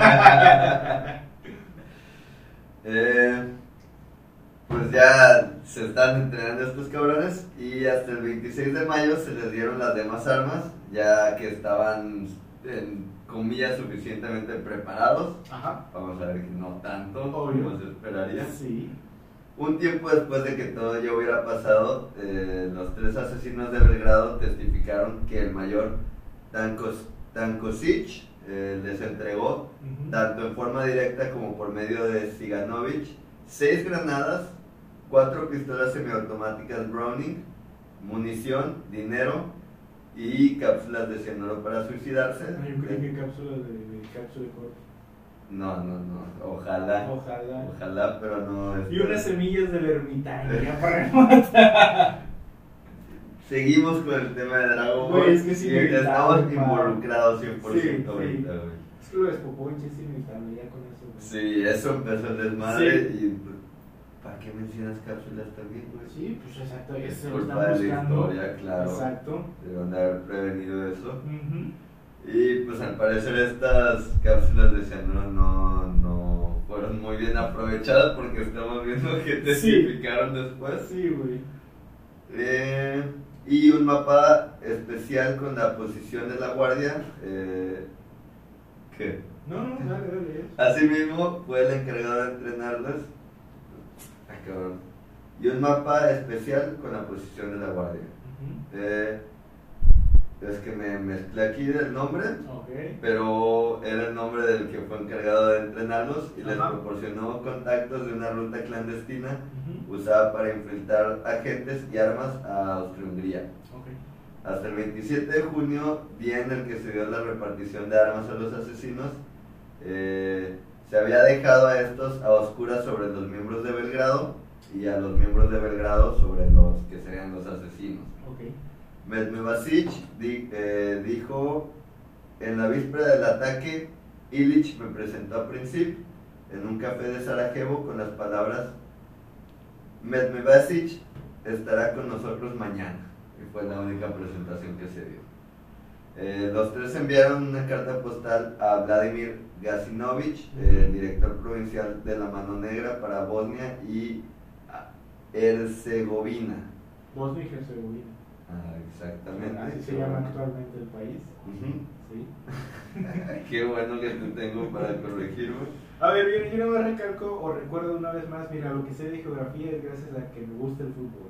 C: Pues ya se están entrenando estos cabrones y hasta el 26 de mayo se les dieron las demás armas, ya que estaban, en comillas, suficientemente preparados.
B: Ajá.
C: Vamos a ver que no tanto
B: Obvio.
C: como se esperaría.
B: Sí.
C: Un tiempo después de que todo ya hubiera pasado, los tres asesinos de Belgrado testificaron que el mayor Tankosic les entregó,
B: Ujú.
C: tanto en forma directa como por medio de Siganovich, 6 granadas, 4 pistolas semiautomáticas Browning, munición, dinero y cápsulas de cianuro para suicidarse.
B: Ah, yo creí que cápsula de corte.
C: No, ojalá. Ojalá, pero no.
B: Y unas semillas del ermitaño, ya para rematar.
C: Seguimos con el tema de Dragon Ball.
B: Güey, es que sí,
C: y estamos
B: inevitable,
C: involucrados 100%
B: Sí,
C: ahorita,
B: sí.
C: güey.
B: Es que lo de Popovich es inevitable, ya con eso, güey.
C: Sí, eso empezó el desmadre y pues, ¿para qué mencionas cápsulas también, güey?
B: Sí, pues exacto,
C: Es
B: eso lo
C: culpa
B: están
C: de la
B: buscando.
C: historia, claro.
B: Exacto.
C: Debieron de haber prevenido eso.
B: Ujú.
C: Y pues al parecer estas cápsulas de cianuro no fueron muy bien aprovechadas porque estamos viendo que testificaron después.
B: Sí, güey.
C: Y un mapa especial con la posición de la guardia. ¿Qué?
B: No, dale.
C: Asimismo, fue el encargado de entrenarlas. Ay, cabrón. Y un mapa especial con la posición de la guardia.
B: Ujú.
C: Es que me mezclé aquí del nombre,
B: Ok.
C: pero era el nombre del que fue encargado de entrenarlos y les
B: Ajá.
C: proporcionó contactos de una ruta clandestina
B: Ujú.
C: usada para infiltrar agentes y armas a Austria-Hungría.
B: Ok.
C: Hasta el 27 de junio, día en el que se dio la repartición de armas a los asesinos, se había dejado a estos a oscuras sobre los miembros de Belgrado y a los miembros de Belgrado sobre los que serían los asesinos.
B: Ok.
C: Medmevasic dijo: en la víspera del ataque, Illich me presentó a Princip en un café de Sarajevo con las palabras: Medmevasic estará con nosotros mañana. Y fue la única presentación que se dio. Los tres enviaron una carta postal a Vladimir Gasinovich, director provincial de la Mano Negra para Bosnia y Herzegovina.
B: Bosnia y Herzegovina.
C: Ah, exactamente.
B: Así se llama actualmente el país.
C: Ujú.
B: Sí.
C: Qué bueno que te tengo para corregirme.
B: A ver, bien, yo no me recalco o recuerdo una vez más, mira, lo que sé de geografía es gracias a que me gusta el fútbol.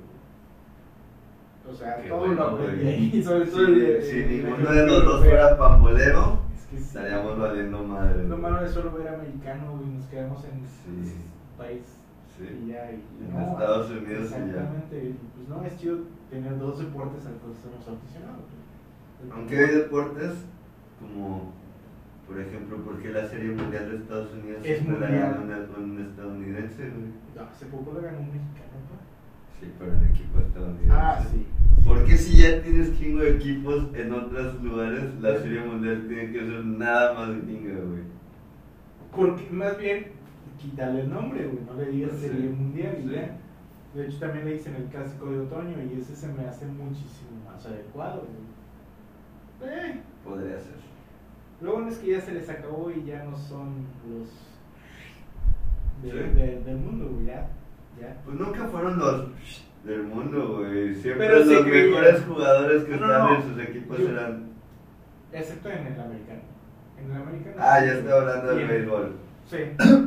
B: O sea,
C: Qué
B: todo
C: bueno,
B: lo aprendí
C: güey.
B: ahí, sobre todo
C: Si ninguno de los dos fuera pambolero,
B: Es que sí.
C: estaríamos valiendo madre.
B: Lo malo es solo ver americano y nos quedamos en
C: Sí.
B: país
C: Sí.
B: y ya. Y
C: En
B: no,
C: Estados Unidos y ya.
B: exactamente. Y pues no, es chido tener dos deportes al que estamos aficionados.
C: Aunque hay deportes como, por ejemplo, ¿por qué la Serie Mundial de Estados Unidos
B: Es
C: siempre la
B: mundial.
C: gana un estadounidense, güey?
B: No, hace poco lo ganó un mexicano, ¿no?
C: Sí, pero el equipo estadounidense.
B: Ah, sí.
C: ¿Por qué si ya tienes chingo de equipos en otros lugares, la Serie Mundial tiene que ser nada más gringa, güey?
B: Porque más bien, quítale el nombre, güey, no le digas
C: Sí.
B: Serie Mundial y
C: Sí.
B: ya. De hecho, también le dicen el Clásico de Otoño y ese se me hace muchísimo más adecuado, güey.
C: Podría ser.
B: Lo bueno es que ya se les acabó y ya no son los
C: Sí.
B: del mundo, güey, ya.
C: Pues nunca fueron los del mundo, güey. Siempre
B: Pero sí
C: los
B: creía.
C: mejores jugadores que
B: No,
C: están
B: no.
C: en sus equipos
B: Yo-
C: eran.
B: Excepto en el americano. En el americano.
C: Ah, ya estoy hablando del
B: Bien.
C: béisbol.
B: Sí.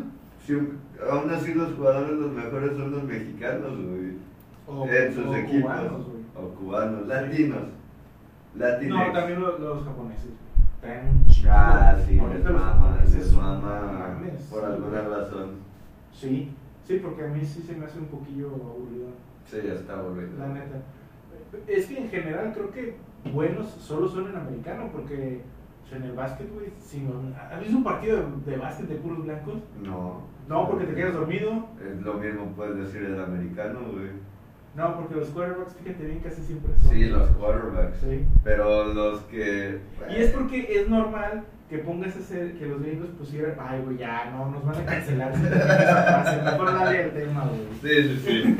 C: Aún así, los jugadores, los mejores son los mexicanos, güey. En sus equipos.
B: Cubanos, güey.
C: O cubanos, latinos. Latinex.
B: No, también los japoneses. Traen un chico.
C: Ah, sí,
B: Ahorita
C: les
B: los
C: mama,
B: japoneses
C: les
B: son
C: mama
B: mames.
C: por alguna razón.
B: Sí, sí, porque a mí sí se me hace un poquillo aburrido,
C: Sí, ya está aburrido.
B: la neta. Es que en general creo que buenos solo son en americano, porque en el básquet, güey, si no, ¿has visto un partido de básquet de puros blancos?
C: No.
B: No, porque te quedas dormido.
C: Es lo mismo puedes decir del americano, güey.
B: No, porque los quarterbacks, fíjate bien, casi siempre son.
C: Sí, los quarterbacks.
B: Sí.
C: Pero los que.
B: Y es porque es normal que pongas ese, que los gringos pusieran, ay, güey, ya, no, nos van a cancelar si te pones esa frase, mejor dale el tema, güey.
C: Sí.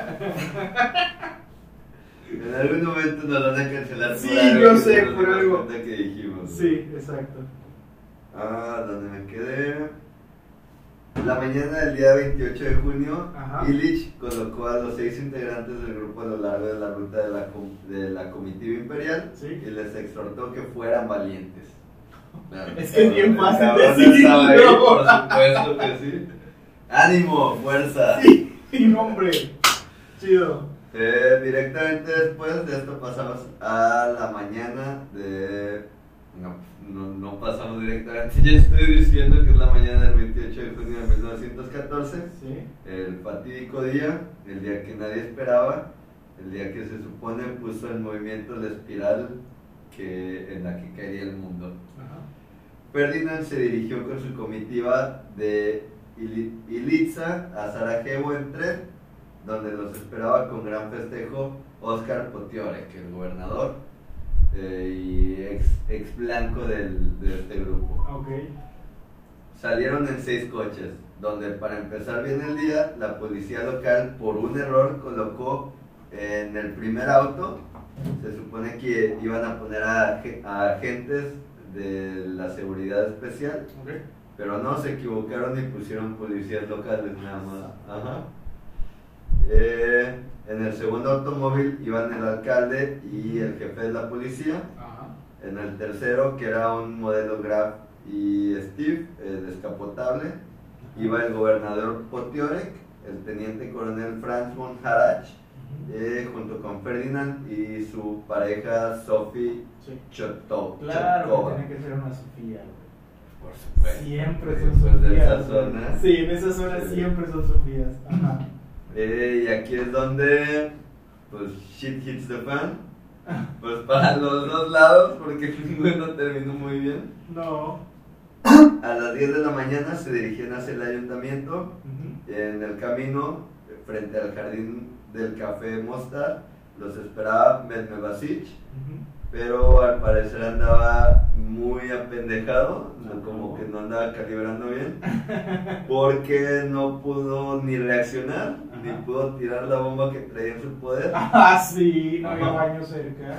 C: En algún momento nos van a cancelar
B: Sí,
C: por algo.
B: yo
C: que
B: sé,
C: nos
B: por
C: dimos
B: algo.
C: cuenta que dijimos. güey.
B: Sí, exacto.
C: Ah, ¿dónde me quedé? La mañana del día 28 de junio,
B: Ajá.
C: Illich colocó a los 6 integrantes del grupo a lo largo de la ruta de la comitiva imperial
B: Sí.
C: y les exhortó que fueran valientes. Claro,
B: Es que es bien fácil
C: cabrón
B: decirlo.
C: estaba ahí, por supuesto que sí. ¡Ánimo! ¡Fuerza!
B: Y nombre, chido.
C: Directamente después de esto pasamos a la mañana de... No, no pasamos directamente. Ya estoy diciendo que es la mañana del 28 de junio de 1914.
B: Sí.
C: El fatídico día, el día que nadie esperaba, el día que se supone puso en movimiento la espiral en la que caería el mundo.
B: Ajá.
C: Ferdinand se dirigió con su comitiva de Ilitsa a Sarajevo en tren, donde los esperaba con gran festejo Óscar Potiorek, el gobernador y ex blanco de este grupo.
B: Okay.
C: Salieron en 6 coches, donde para empezar bien el día, la policía local por un error colocó en el primer auto, se supone que iban a poner a agentes de la seguridad especial,
B: Okay.
C: pero no, se equivocaron y pusieron policías locales nada más. Ajá. En el segundo automóvil iban el alcalde y el jefe de la policía.
B: Ajá.
C: En el tercero, que era un modelo Graf y Steve, descapotable, iba el gobernador Potiorek, el teniente coronel Franz von Harrach, junto con Ferdinand y su pareja Sophie
B: Sí.
C: Chotkova.
B: Claro, que tiene que ser una Sofía, güey.
C: Por supuesto.
B: Siempre
C: Después
B: son Sofías.
C: de esa
B: güey.
C: zona.
B: Sí, en esa zona siempre son Sofías. Ajá.
C: Y aquí es donde, pues, shit hits the fan. Pues para los dos lados, porque ninguno terminó muy bien.
B: No.
C: A las 10 de la mañana se dirigían hacia el ayuntamiento. En el camino, frente al jardín del café Mostar, los esperaba Medmevasic, pero al parecer andaba muy apendejado, como que no andaba calibrando bien, porque no pudo ni reaccionar, ni pudo tirar la bomba que traía en su poder.
B: Ah, sí, no había baño cerca.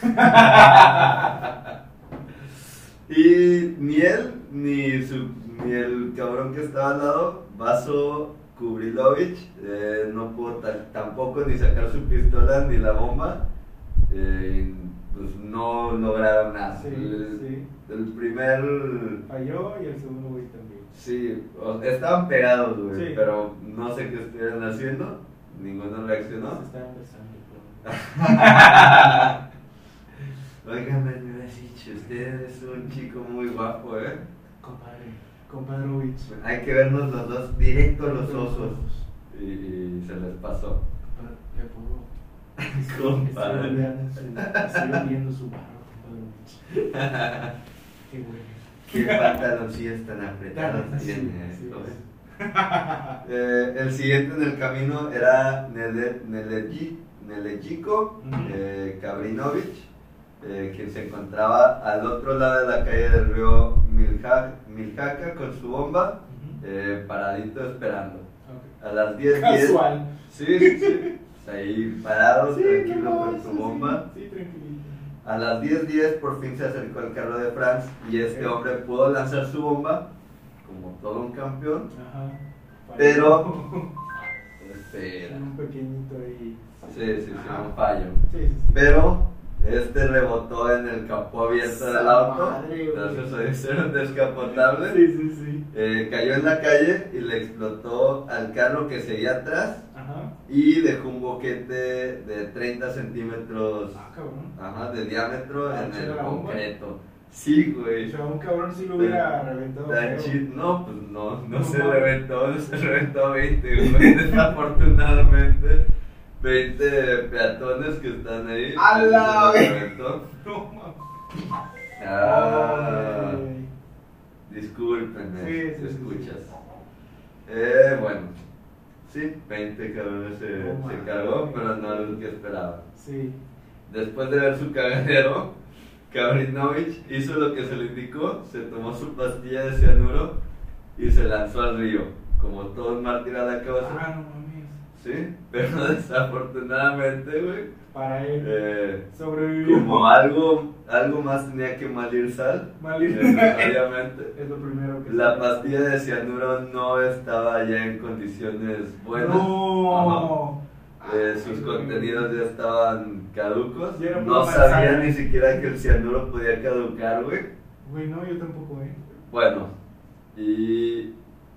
C: Y ni él, ni el cabrón que estaba al lado, Vaso Kubrilovich, no pudo tampoco ni sacar su pistola ni la bomba. Pues no lograron nada.
B: Sí,
C: el primer...
B: Falló y el segundo güey también.
C: Sí, estaban pegados, güey,
B: Sí.
C: pero no sé qué estuvieran haciendo. Ninguno reaccionó.
B: Se estaban besando,
C: Oigan, me has dicho, usted es un chico muy guapo,
B: Compadre Witch.
C: Hay que vernos los dos directo a los ojos. Y se les pasó.
B: Le puedo.
C: Compadre.
B: Estoy viendo su barro, compadre Witch. Qué bueno.
C: Qué pantaloncillos tan apretados
B: Sí,
C: tiene
B: sí,
C: esto.
B: sí.
C: El siguiente en el camino era Nelejico Kabrinovich, quien se encontraba al otro lado de la calle del río Miljaca con su bomba, paradito esperando.
B: Okay.
C: A las 10:10.
B: Casual.
C: Sí. Ahí parado,
B: Sí,
C: tranquilo
B: no,
C: con
B: eso
C: su bomba.
B: Sí, tranquilito.
C: A las 10:10 por fin se acercó al carro de Franz y este hombre pudo lanzar su bomba como todo un campeón,
B: Ajá.
C: pero espera.
B: Un pequeñito ahí.
C: Sí,
B: Ajá.
C: un fallo.
B: Sí.
C: Pero este rebotó en el capó abierto del auto,
B: Madre, güey.
C: entonces hoy ser un descapotable.
B: Sí.
C: Cayó en la calle y le explotó al carro que seguía atrás
B: Ajá.
C: y dejó un boquete de 30 centímetros.
B: Ah, cabrón.
C: Ajá, de diámetro
B: Ah,
C: en
B: ¿chida
C: el
B: la bomba?
C: concreto. Sí, güey.
B: O sea, un cabrón sí lo hubiera reventado.
C: Tan
B: feo.
C: chid- No, pues no
B: No
C: se
B: mames.
C: reventó, no se reventó 20, güey. Desafortunadamente, 20 peatones que están ahí.
B: ¡A la
C: se
B: vez!
C: reventó.
B: No mames.
C: Ah,
B: Ay.
C: discúlpenme,
B: Sí,
C: si
B: sí.
C: escuchas. Bueno, sí, 20 cabrones se
B: mames.
C: cargó, pero no lo que esperaba.
B: Sí.
C: Después de ver su cagadero, Kabrinovich hizo lo que se le indicó, se tomó su pastilla de cianuro y se lanzó al río, como todo un mártir a la causa.
B: Ah, no mames.
C: Sí, pero desafortunadamente, güey,
B: Para él. Sobrevivió.
C: como algo más tenía que malir sal,
B: Malir.
C: necesariamente.
B: Es lo primero que
C: La
B: se-
C: pastilla de cianuro no estaba ya en condiciones buenas.
B: No.
C: Sus contenidos ya estaban caducos.
B: Ya no
C: No
B: pudo
C: sabía
B: avanzar.
C: ni siquiera que el cianuro podía caducar, güey.
B: Güey, no, yo tampoco,
C: Bueno, y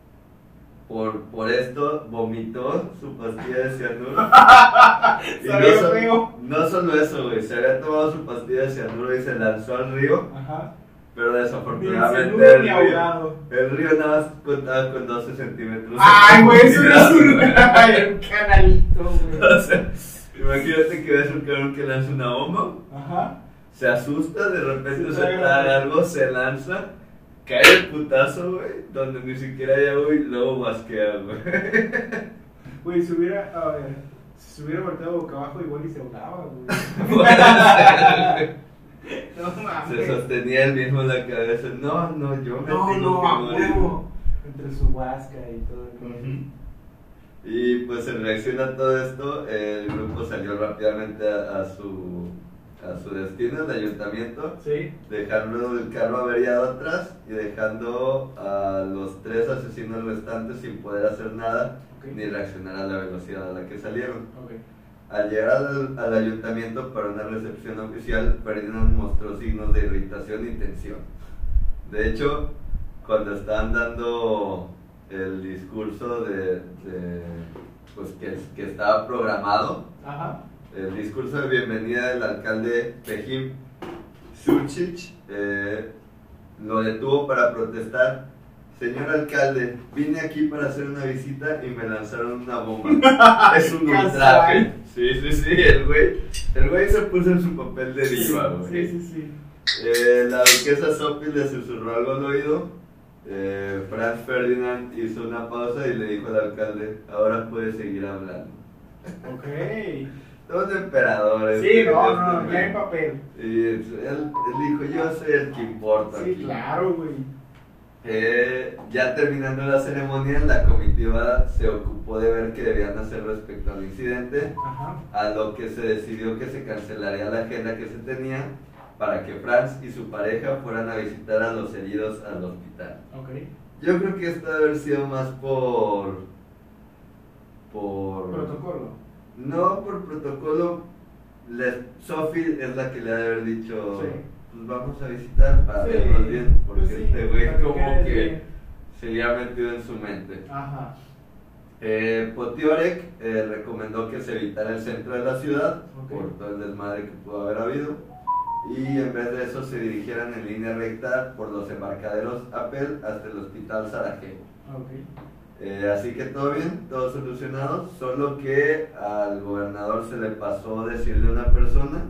C: por esto vomitó su pastilla de cianuro. Y
B: Sabía
C: no,
B: feo.
C: no solo eso, güey, se había tomado su pastilla de cianuro y se lanzó al río,
B: Ajá.
C: Pero
B: Ni
C: desafortunadamente
B: seguro ni ahogado.
C: el río nada más contaba con 12 centímetros.
B: Ay, güey, eso no es un canalito, güey.
C: O sea, imagínate que ves un cabrón que lanza una bomba,
B: Ajá.
C: se asusta, de repente
B: Se
C: se
B: traga.
C: traga algo, se lanza, cae el putazo, güey, donde ni siquiera hay agua y luego masquea, güey.
B: Güey, si hubiera, a ver, si se hubiera volteado boca abajo, igual y se ahogaba, güey. No
C: Se
B: mames.
C: sostenía él mismo en la cabeza. No, yo me tengo que
B: a
C: morir.
B: huevo. Entre su huasca y todo el
C: Ujú. Y pues en reacción a todo esto, el grupo salió rápidamente a su destino, el ayuntamiento,
B: Sí.
C: dejando el carro averiado atrás y dejando a los 3 asesinos restantes sin poder hacer nada
B: Ok.
C: ni reaccionar a la velocidad a la que salieron.
B: Ok.
C: Al llegar al ayuntamiento para una recepción oficial, Ferdinand mostró signos de irritación y tensión. De hecho, cuando estaban dando el discurso pues que estaba programado,
B: Ajá.
C: el discurso de bienvenida del alcalde Pejim Sucic, lo detuvo para protestar. Señor alcalde, vine aquí para hacer una visita y me lanzaron una bomba. Es un ultraje. Sí, el güey se puso en su papel de diva, güey.
B: Sí.
C: La duquesa Sophie le susurró algo al oído. Franz Ferdinand hizo una pausa y le dijo al alcalde, ahora puede seguir hablando.
B: Ok.
C: Todos emperadores.
B: Sí, no, ya en papel.
C: Y él dijo, yo soy el que importa
B: Sí,
C: aquí.
B: claro, güey.
C: Ya terminando la ceremonia, la comitiva se ocupó de ver qué debían hacer respecto al incidente,
B: Ajá.
C: a lo que se decidió que se cancelaría la agenda que se tenía para que Franz y su pareja fueran a visitar a los heridos al hospital.
B: Ok.
C: Yo creo que esto debe haber sido más por
B: Protocolo.
C: no por protocolo. Sophie es la que le ha de haber dicho,
B: Sí.
C: pues vamos a visitar para
B: Sí,
C: vernos bien, porque
B: pues sí,
C: este güey
B: para que
C: como
B: quede
C: que
B: bien.
C: se le ha metido en su mente.
B: Ajá.
C: Potiorek recomendó que se evitara el centro de la ciudad,
B: Ok.
C: por todo el desmadre que pudo haber habido, y en vez de eso se dirigieran en línea recta por los embarcaderos Apple hasta el hospital Sarajevo.
B: Ok.
C: Así que todo bien, todo solucionado, solo que al gobernador se le pasó decirle a una persona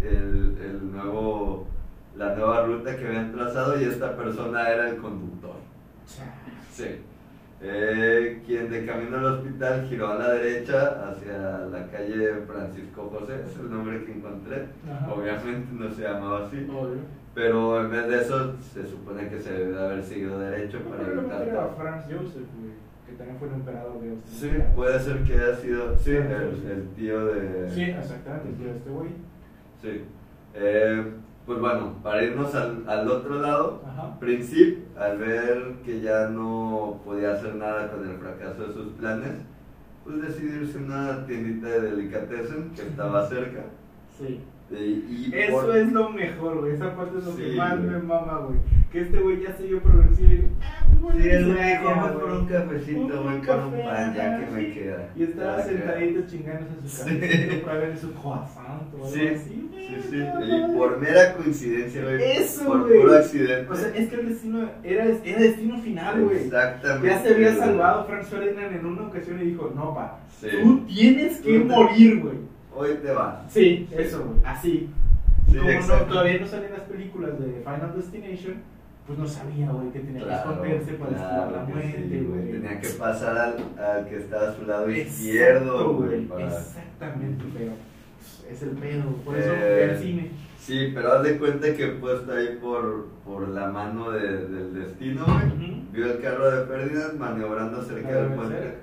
C: la nueva ruta que habían trazado, y esta persona era el conductor. Sí. Quien de camino al hospital giró a la derecha hacia la calle Francisco José, es el nombre que encontré.
B: Ajá.
C: Obviamente no se llamaba así,
B: Obvio.
C: pero en vez de eso se supone que se debe de haber seguido derecho para evitar
B: Era
C: todo.
B: Franz Joseph, güey, que también fue el emperador de
C: Sí,
B: Austria.
C: puede ser que haya sido el tío de...
B: Sí, exactamente, el tío de este güey.
C: Sí. Pues bueno, para irnos al otro lado,
B: Ajá.
C: Princip, al ver que ya no podía hacer nada con el fracaso de sus planes, pues decidió irse a una tiendita de delicatessen que estaba cerca.
B: Sí.
C: Y
B: Eso es lo mejor, güey. Esa parte es lo que
C: Sí,
B: más
C: güey.
B: me mama, güey. Que este güey ya se dio progresivo y digo, pues
C: Sí, el
B: voy
C: güey,
B: a
C: vamos
B: güey.
C: por un cafecito,
B: Un
C: voy por un
B: café,
C: pan, ya
B: ajá,
C: que me
B: sí.
C: queda.
B: Y estaba
C: Ya que-
B: sentadito chingándose en su
C: Sí.
B: cafecito para ver su croissant o algo
C: Sí,
B: así.
C: sí. Y por mera coincidencia, güey.
B: Eso,
C: por
B: güey.
C: puro accidente.
B: O sea, es que el destino era destino final, güey.
C: Exactamente.
B: Ya se había
C: güey.
B: salvado Franz Ferdinand en una ocasión y dijo, no, pa,
C: Sí.
B: tú tienes que
C: Tú te-
B: morir, güey.
C: Hoy te va.
B: Sí, eso, güey, así.
C: Sí,
B: Como no,
C: exacto.
B: todavía no salían las películas de Final Destination, pues no sabía, güey, que tenía que esconderse para esquivar la
C: que
B: muerte,
C: sí,
B: güey.
C: Tenía que pasar al que estaba a su lado
B: Exacto,
C: izquierdo, güey. para-
B: Exactamente, pero pues, es el pedo, por eso
C: Eh,
B: ve al cine.
C: Sí, pero haz de cuenta que puesto ahí por la mano del destino, güey.
B: Ujú.
C: Vio el carro de Ferdinand maniobrando cerca
B: ¿Para
C: del
B: vencer?
C: puente.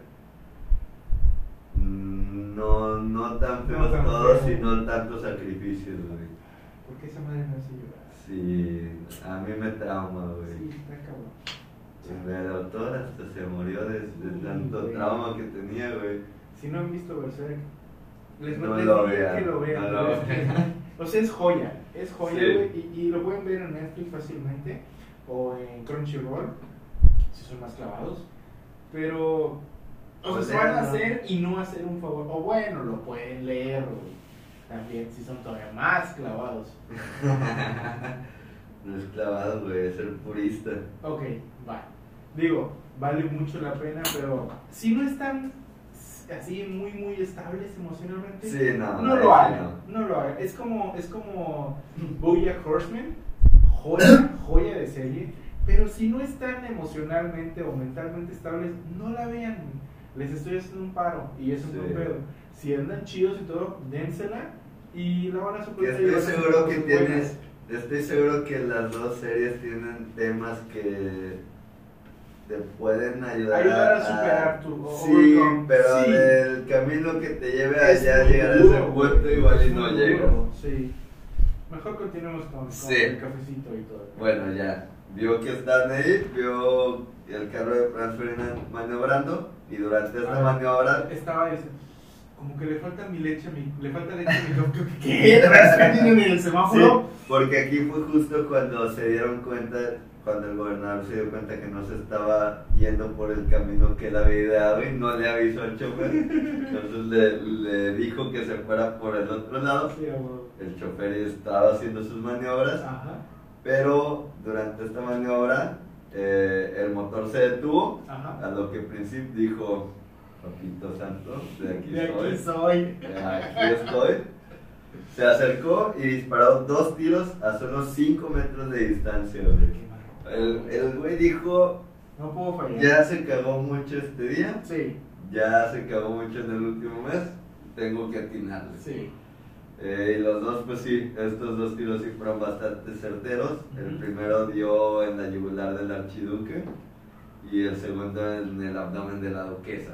C: No tan
B: No
C: feos
B: tan
C: todos
B: feo.
C: y no tantos sacrificios, güey.
B: ¿Por qué esa madre me hace llorar?
C: Sí, a mí me trauma, güey.
B: Sí, está cabrón.
C: El autor hasta se murió de
B: Sí,
C: tanto
B: güey.
C: trauma que tenía, güey.
B: Si no han visto Berserk, les
C: No
B: les
C: lo
B: diría
C: vean,
B: que lo vean.
C: no lo
B: pero es que- o sea, es joya,
C: Sí.
B: güey, y lo pueden ver en Netflix fácilmente, o en Crunchyroll, si son más clavados, pero, o sea,
C: Pues
B: se van a
C: no.
B: hacer y no hacer un favor, o bueno, lo pueden leer, güey, también, si son todavía más clavados.
C: No es clavado, güey, es ser purista.
B: Ok, va. Digo, vale mucho la pena, pero si no están así muy estables emocionalmente,
C: Sí, no
B: lo hagan, no lo hagan. Es como BoJack Horseman, joya de serie, pero si no están emocionalmente o mentalmente estables, no la vean. Les estoy haciendo un paro y eso es un pedo. Si andan chidos y todo, dénsela y la van a soportar.
C: Estoy seguro que las dos series tienen temas que te pueden ayudar
B: a superar tu
C: Sí, pero el camino que te lleve allá a llegar a ese punto igual y no llega.
B: Sí. Mejor continuemos con el cafecito y todo.
C: Bueno, ya. Vio que están ahí, vio el carro de Franz Ferdinand maniobrando y durante esta maniobra
B: estaba ese. Como que le falta leche a mi doctor. ¿Qué? ¿En el semáforo?
C: Sí, porque aquí fue justo cuando se dieron cuenta, cuando el gobernador se dio cuenta que no se estaba yendo por el camino que él había ideado y no le avisó al chofer. Entonces le dijo que se fuera por el otro lado.
B: Sí,
C: el chofer estaba haciendo sus maniobras.
B: Ajá.
C: Pero durante esta maniobra el motor se detuvo.
B: Ajá.
C: A lo que Príncipe dijo: Papito santo, de aquí estoy. Se acercó y disparó 2 tiros a solo 5 metros de distancia. El güey dijo:
B: no puedo fallar.
C: Ya se cagó mucho este día.
B: Sí.
C: Ya se cagó mucho en el último mes. Tengo que atinarle.
B: Sí.
C: Y los dos, pues sí, estos 2 tiros sí fueron bastante certeros. El primero dio en la yugular del archiduque y el segundo en el abdomen de la duquesa.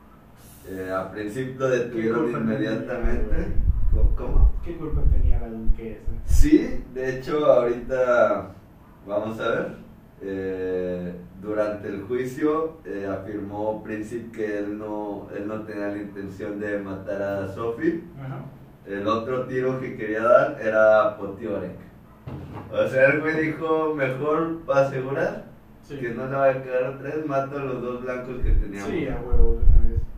C: A principio lo detuvieron inmediatamente. ¿Cómo?
B: ¿Qué culpa tenía la duquesa?
C: Sí, de hecho ahorita vamos a ver. Durante el juicio afirmó Príncipe que él no tenía la intención de matar a Sophie.
B: Ajá.
C: El otro tiro que quería dar era a Potiorek. O sea, el güey dijo: mejor para asegurar que no le va a quedar otra vez, mato a los 2 blancos que teníamos.
B: Sí, a huevo, de una vez.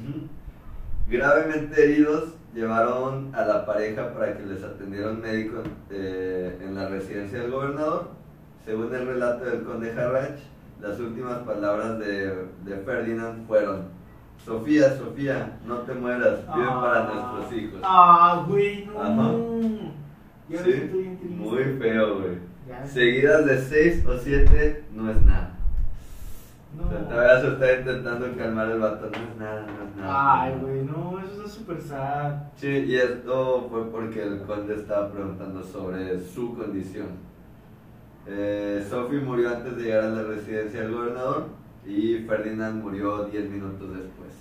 C: Gravemente heridos, llevaron a la pareja para que les atendiera un médico en la residencia del gobernador. Según el relato del conde Harrach, las últimas palabras de Ferdinand fueron: Sofía, no te mueras, vive para nuestros hijos.
B: Güey, no.
C: Ajá.
B: Yo
C: Sí,
B: estoy bien triste.
C: muy feo, güey.
B: Ya.
C: Seguidas de 6 o 7 no es nada.
B: No.
C: O sea, todavía se está intentando calmar el vato, no es nada.
B: Ay, güey, no, eso es súper sad.
C: Sí, y esto fue porque el conde estaba preguntando sobre su condición. Sophie murió antes de llegar a la residencia del gobernador y Ferdinand murió 10 minutos después.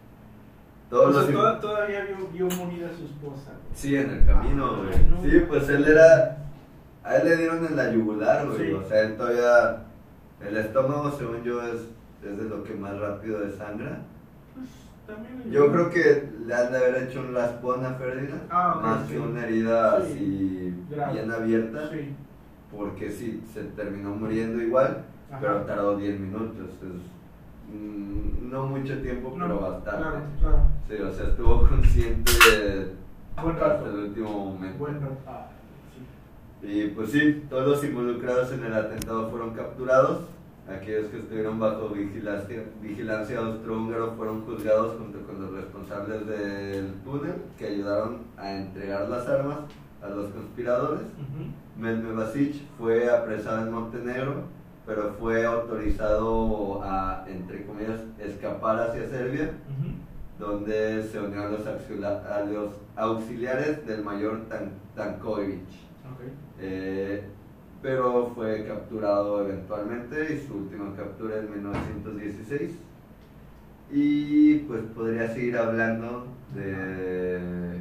B: Todavía vio morir a su esposa. Güey.
C: Sí, en el camino, güey.
B: No.
C: Sí, pues a él le dieron en la yugular, güey.
B: Sí.
C: O sea, él todavía, el estómago, según yo, es de lo que más rápido desangra.
B: Pues también.
C: Yo creo que le han de haber hecho un raspón a Ferdinand,
B: ok,
C: más que una herida así
B: grave,
C: bien abierta.
B: Sí.
C: Porque sí, se terminó muriendo igual,
B: Ajá.
C: pero tardó 10 minutos. No mucho tiempo, pero bastante.
B: Claro.
C: Sí, o sea, estuvo consciente
B: Buen
C: hasta
B: rato.
C: el último momento.
B: Buen rato. Sí.
C: Y pues sí, todos los involucrados en el atentado fueron capturados. Aquellos que estuvieron bajo vigilancia austrohúngaro fueron juzgados junto con los responsables del túnel que ayudaron a entregar las armas a los conspiradores. Melme Basic fue apresado en Montenegro, pero fue autorizado a, entre comillas, escapar hacia Serbia, donde se unió a los auxiliares del mayor Tankovic. Pero fue capturado eventualmente y su última captura en 1916. Y pues podría seguir hablando de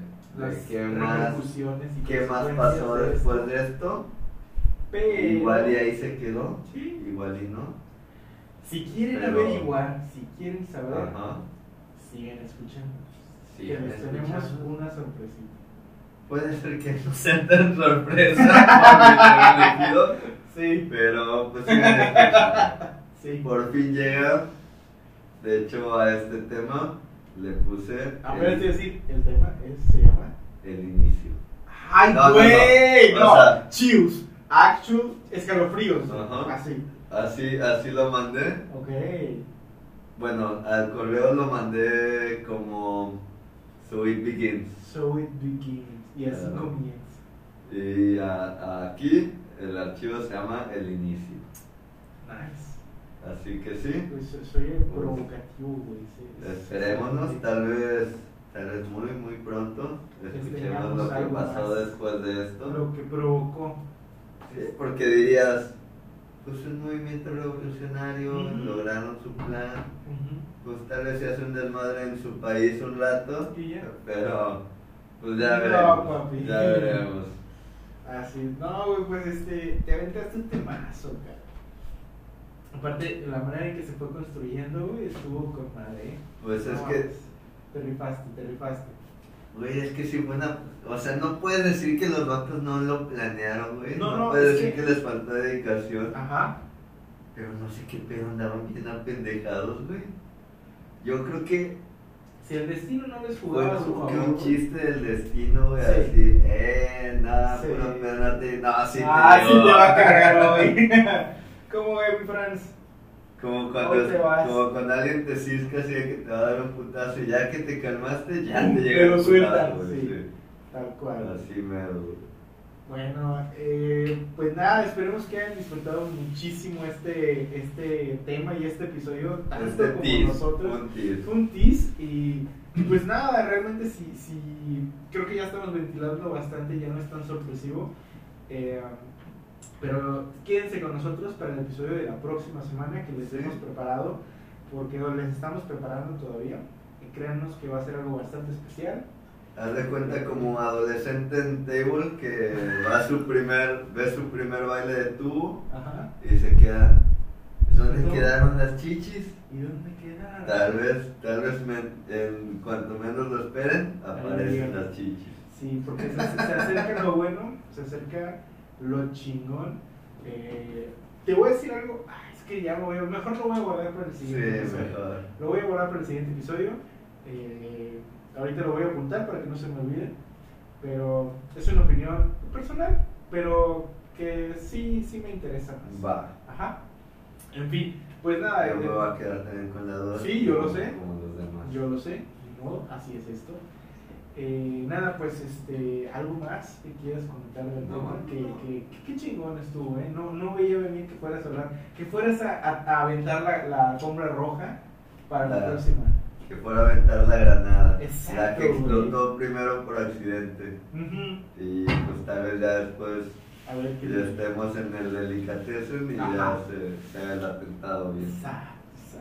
C: qué más pasó después de esto.
B: Pero
C: igual y ahí se quedó,
B: sí.
C: Igual y no.
B: Si quieren averiguar, si quieren saber, sigan escuchando.
C: Sigan
B: que les tenemos
C: escuchando.
B: una sorpresita.
C: Puede ser que no sea tan sorpresa elegido,
B: Sí.
C: pero pues sigan escuchando.
B: Sí.
C: Por fin llega. De hecho, a este tema le puse
B: A ver, decir, el tema se llama
C: el inicio.
B: ¡Ay,
C: No,
B: güey!
C: no. O sea,
B: Chius. actual escalofríos.
C: Ajá.
B: Así.
C: Así lo mandé.
B: Ok.
C: Bueno, al correo lo mandé como So It Begins.
B: So it begins. Y así
C: Claro.
B: comienza.
C: Y aquí el archivo se llama El Inicio.
B: Nice.
C: Así que sí,
B: Pues soy el provocativo, güey.
C: esperémonos, tal vez muy pronto escuchemos
B: tengamos
C: lo que
B: algo
C: pasó
B: más.
C: después de esto.
B: Lo que provocó.
C: Sí, porque dirías, pues un movimiento revolucionario,
B: Ujú.
C: lograron su plan,
B: Ujú.
C: pues tal vez se hace un desmadre en su país un rato,
B: Y ya.
C: pero pues ya
B: No,
C: veremos,
B: papi.
C: ya veremos.
B: Así, no, güey, pues te aventaste un temazo, cara. Aparte, la manera en que se fue construyendo, güey, estuvo con madre, ¿eh?
C: Pues es
B: No,
C: que,
B: te rifaste.
C: güey, es que sí fue una, o sea, no puedes decir que los vatos no lo planearon, güey,
B: No,
C: no
B: no,
C: puedes
B: es
C: decir
B: que-
C: que les faltó dedicación.
B: Ajá.
C: Pero no sé qué pedo, andaban bien apendejados, güey. Yo creo que
B: Si el destino no les
C: fue
B: jugaba a su
C: como
B: favor.
C: que un chiste del destino, güey,
B: Sí.
C: así, nada,
B: Sí.
C: puro penate, no, sí
B: Sí
C: te
B: te va a cargar hoy. ¿Cómo ve, mi Franz?
C: Como
B: Hoy
C: cuando,
B: te vas.
C: como cuando alguien te cisca así de que te va a dar un putazo y ya que te calmaste, ya te
B: Te
C: llega
B: lo
C: el
B: sueltan,
C: putazo, güey,
B: sí. Tal cual.
C: Así mero.
B: Bueno, pues nada, esperemos que hayan disfrutado muchísimo este tema y este episodio, tanto
C: Este
B: como
C: tease,
B: nosotros.
C: un tease.
B: Fue un tease y pues nada, realmente sí, creo que ya estamos ventilando bastante, ya no es tan sorpresivo. Pero quédense con nosotros para el episodio de la próxima semana que les
C: Sí.
B: hemos preparado, porque les estamos preparando todavía. Y créanos que va a ser algo bastante especial.
C: Haz de cuenta como adolescente en table que ve su primer baile de tubo
B: Ajá.
C: y se queda. ¿Dónde
B: No.
C: quedaron las chichis?
B: ¿Y dónde quedaron?
C: Tal vez en cuanto menos lo esperen, aparecen las chichis.
B: Sí, porque se acerca lo bueno, se acerca lo chingón. Te voy a decir algo, es que ya mejor lo voy a guardar para el
C: Sí,
B: siguiente episodio.
C: mejor.
B: Lo voy a guardar para el siguiente episodio. Ahorita lo voy a apuntar para que no se me olvide. Pero es una opinión personal, pero que sí me interesa más.
C: Va.
B: Ajá. En fin, pues nada.
C: Yo me voy a quedar también con la duda.
B: Sí, yo lo sé.
C: Como los demás.
B: Yo lo sé, ni modo, así es esto. Nada, pues algo más que quieras comentar del
C: No,
B: tema.
C: no.
B: Qué chingón estuvo, ¿eh? No veía venir que fueras a hablar, que fueras a aventar la alfombra roja para la
C: Claro.
B: próxima.
C: Que fuera a aventar la granada.
B: Exacto,
C: La que explotó
B: güey.
C: primero por accidente.
B: Ujú.
C: Y pues tal vez ya después
B: A ver qué
C: ya estemos en el delicatessen y
B: Ajá.
C: ya se haga el atentado bien.
B: Exacto.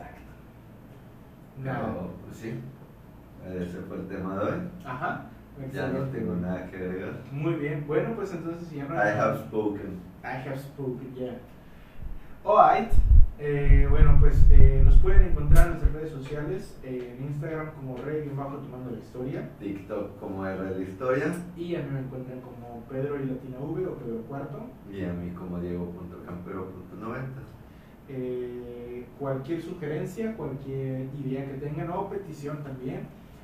B: Nada.
C: Pero, pues sí, ese fue el tema de hoy.
B: Ajá.
C: Ya no
B: Excelente.
C: tengo nada que agregar.
B: Muy bien. Bueno, pues entonces si ya no
C: I have spoken.
B: I have spoken, yeah. Alright. Bueno, pues nos pueden encontrar en nuestras redes sociales, en Instagram como Rey-Tomando la Historia,
C: TikTok como R de la historia
B: y a mí me encuentran como Pedro y Latina V o Pedro Cuarto.
C: y a mí como Diego.campero.90.
B: Cualquier sugerencia, cualquier idea que tengan o petición también,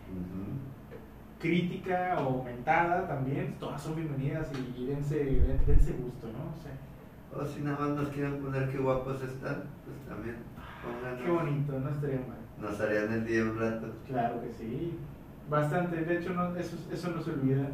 B: crítica o mentada también, todas son bienvenidas y dense gusto, ¿no? O sea,
C: O si nada más nos quieren poner qué guapos están, pues también pónganos.
B: qué bonito, no estaría mal.
C: Nos harían el día un rato.
B: Claro que sí, bastante, de hecho eso no se olvida.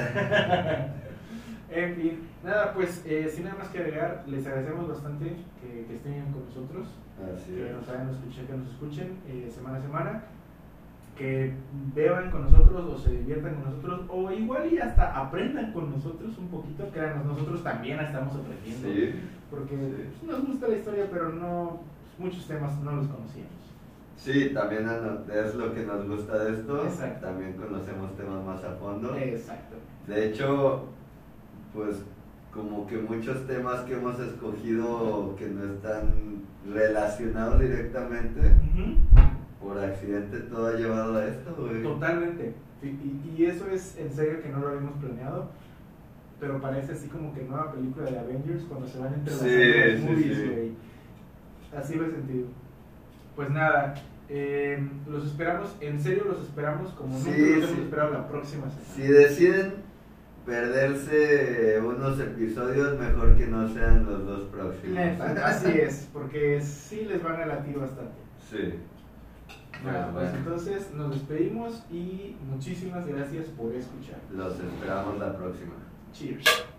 B: En fin, nada, pues sin nada más que agregar, les agradecemos bastante que estén con nosotros,
C: Así
B: que
C: es.
B: nos escuchen semana a semana, que beban con nosotros o se diviertan con nosotros o igual y hasta aprendan con nosotros un poquito, créanos, nosotros también estamos aprendiendo,
C: Sí.
B: porque
C: Sí.
B: nos gusta la historia, pero no muchos temas no los conocíamos.
C: Sí, también es lo que nos gusta de esto.
B: Exacto.
C: También conocemos temas más a fondo.
B: Exacto.
C: De hecho, pues como que muchos temas que hemos escogido que no están relacionados directamente,
B: Ujú.
C: por accidente todo ha llevado a esto, güey.
B: Totalmente. Y eso es en serio que no lo habíamos planeado, pero parece así como que nueva película de Avengers cuando se van entrelazando
C: Sí,
B: los
C: sí,
B: movies,
C: sí.
B: güey. Así lo he sentido. Pues nada, los esperamos, en serio los esperamos como
C: Sí,
B: nunca los hemos
C: sí.
B: esperado la próxima semana.
C: Si deciden perderse unos episodios, mejor que no sean los dos próximos.
B: Así es, porque sí les van a latir bastante.
C: Sí.
B: Pues entonces nos despedimos y muchísimas gracias por escuchar.
C: Los esperamos la próxima.
B: Cheers.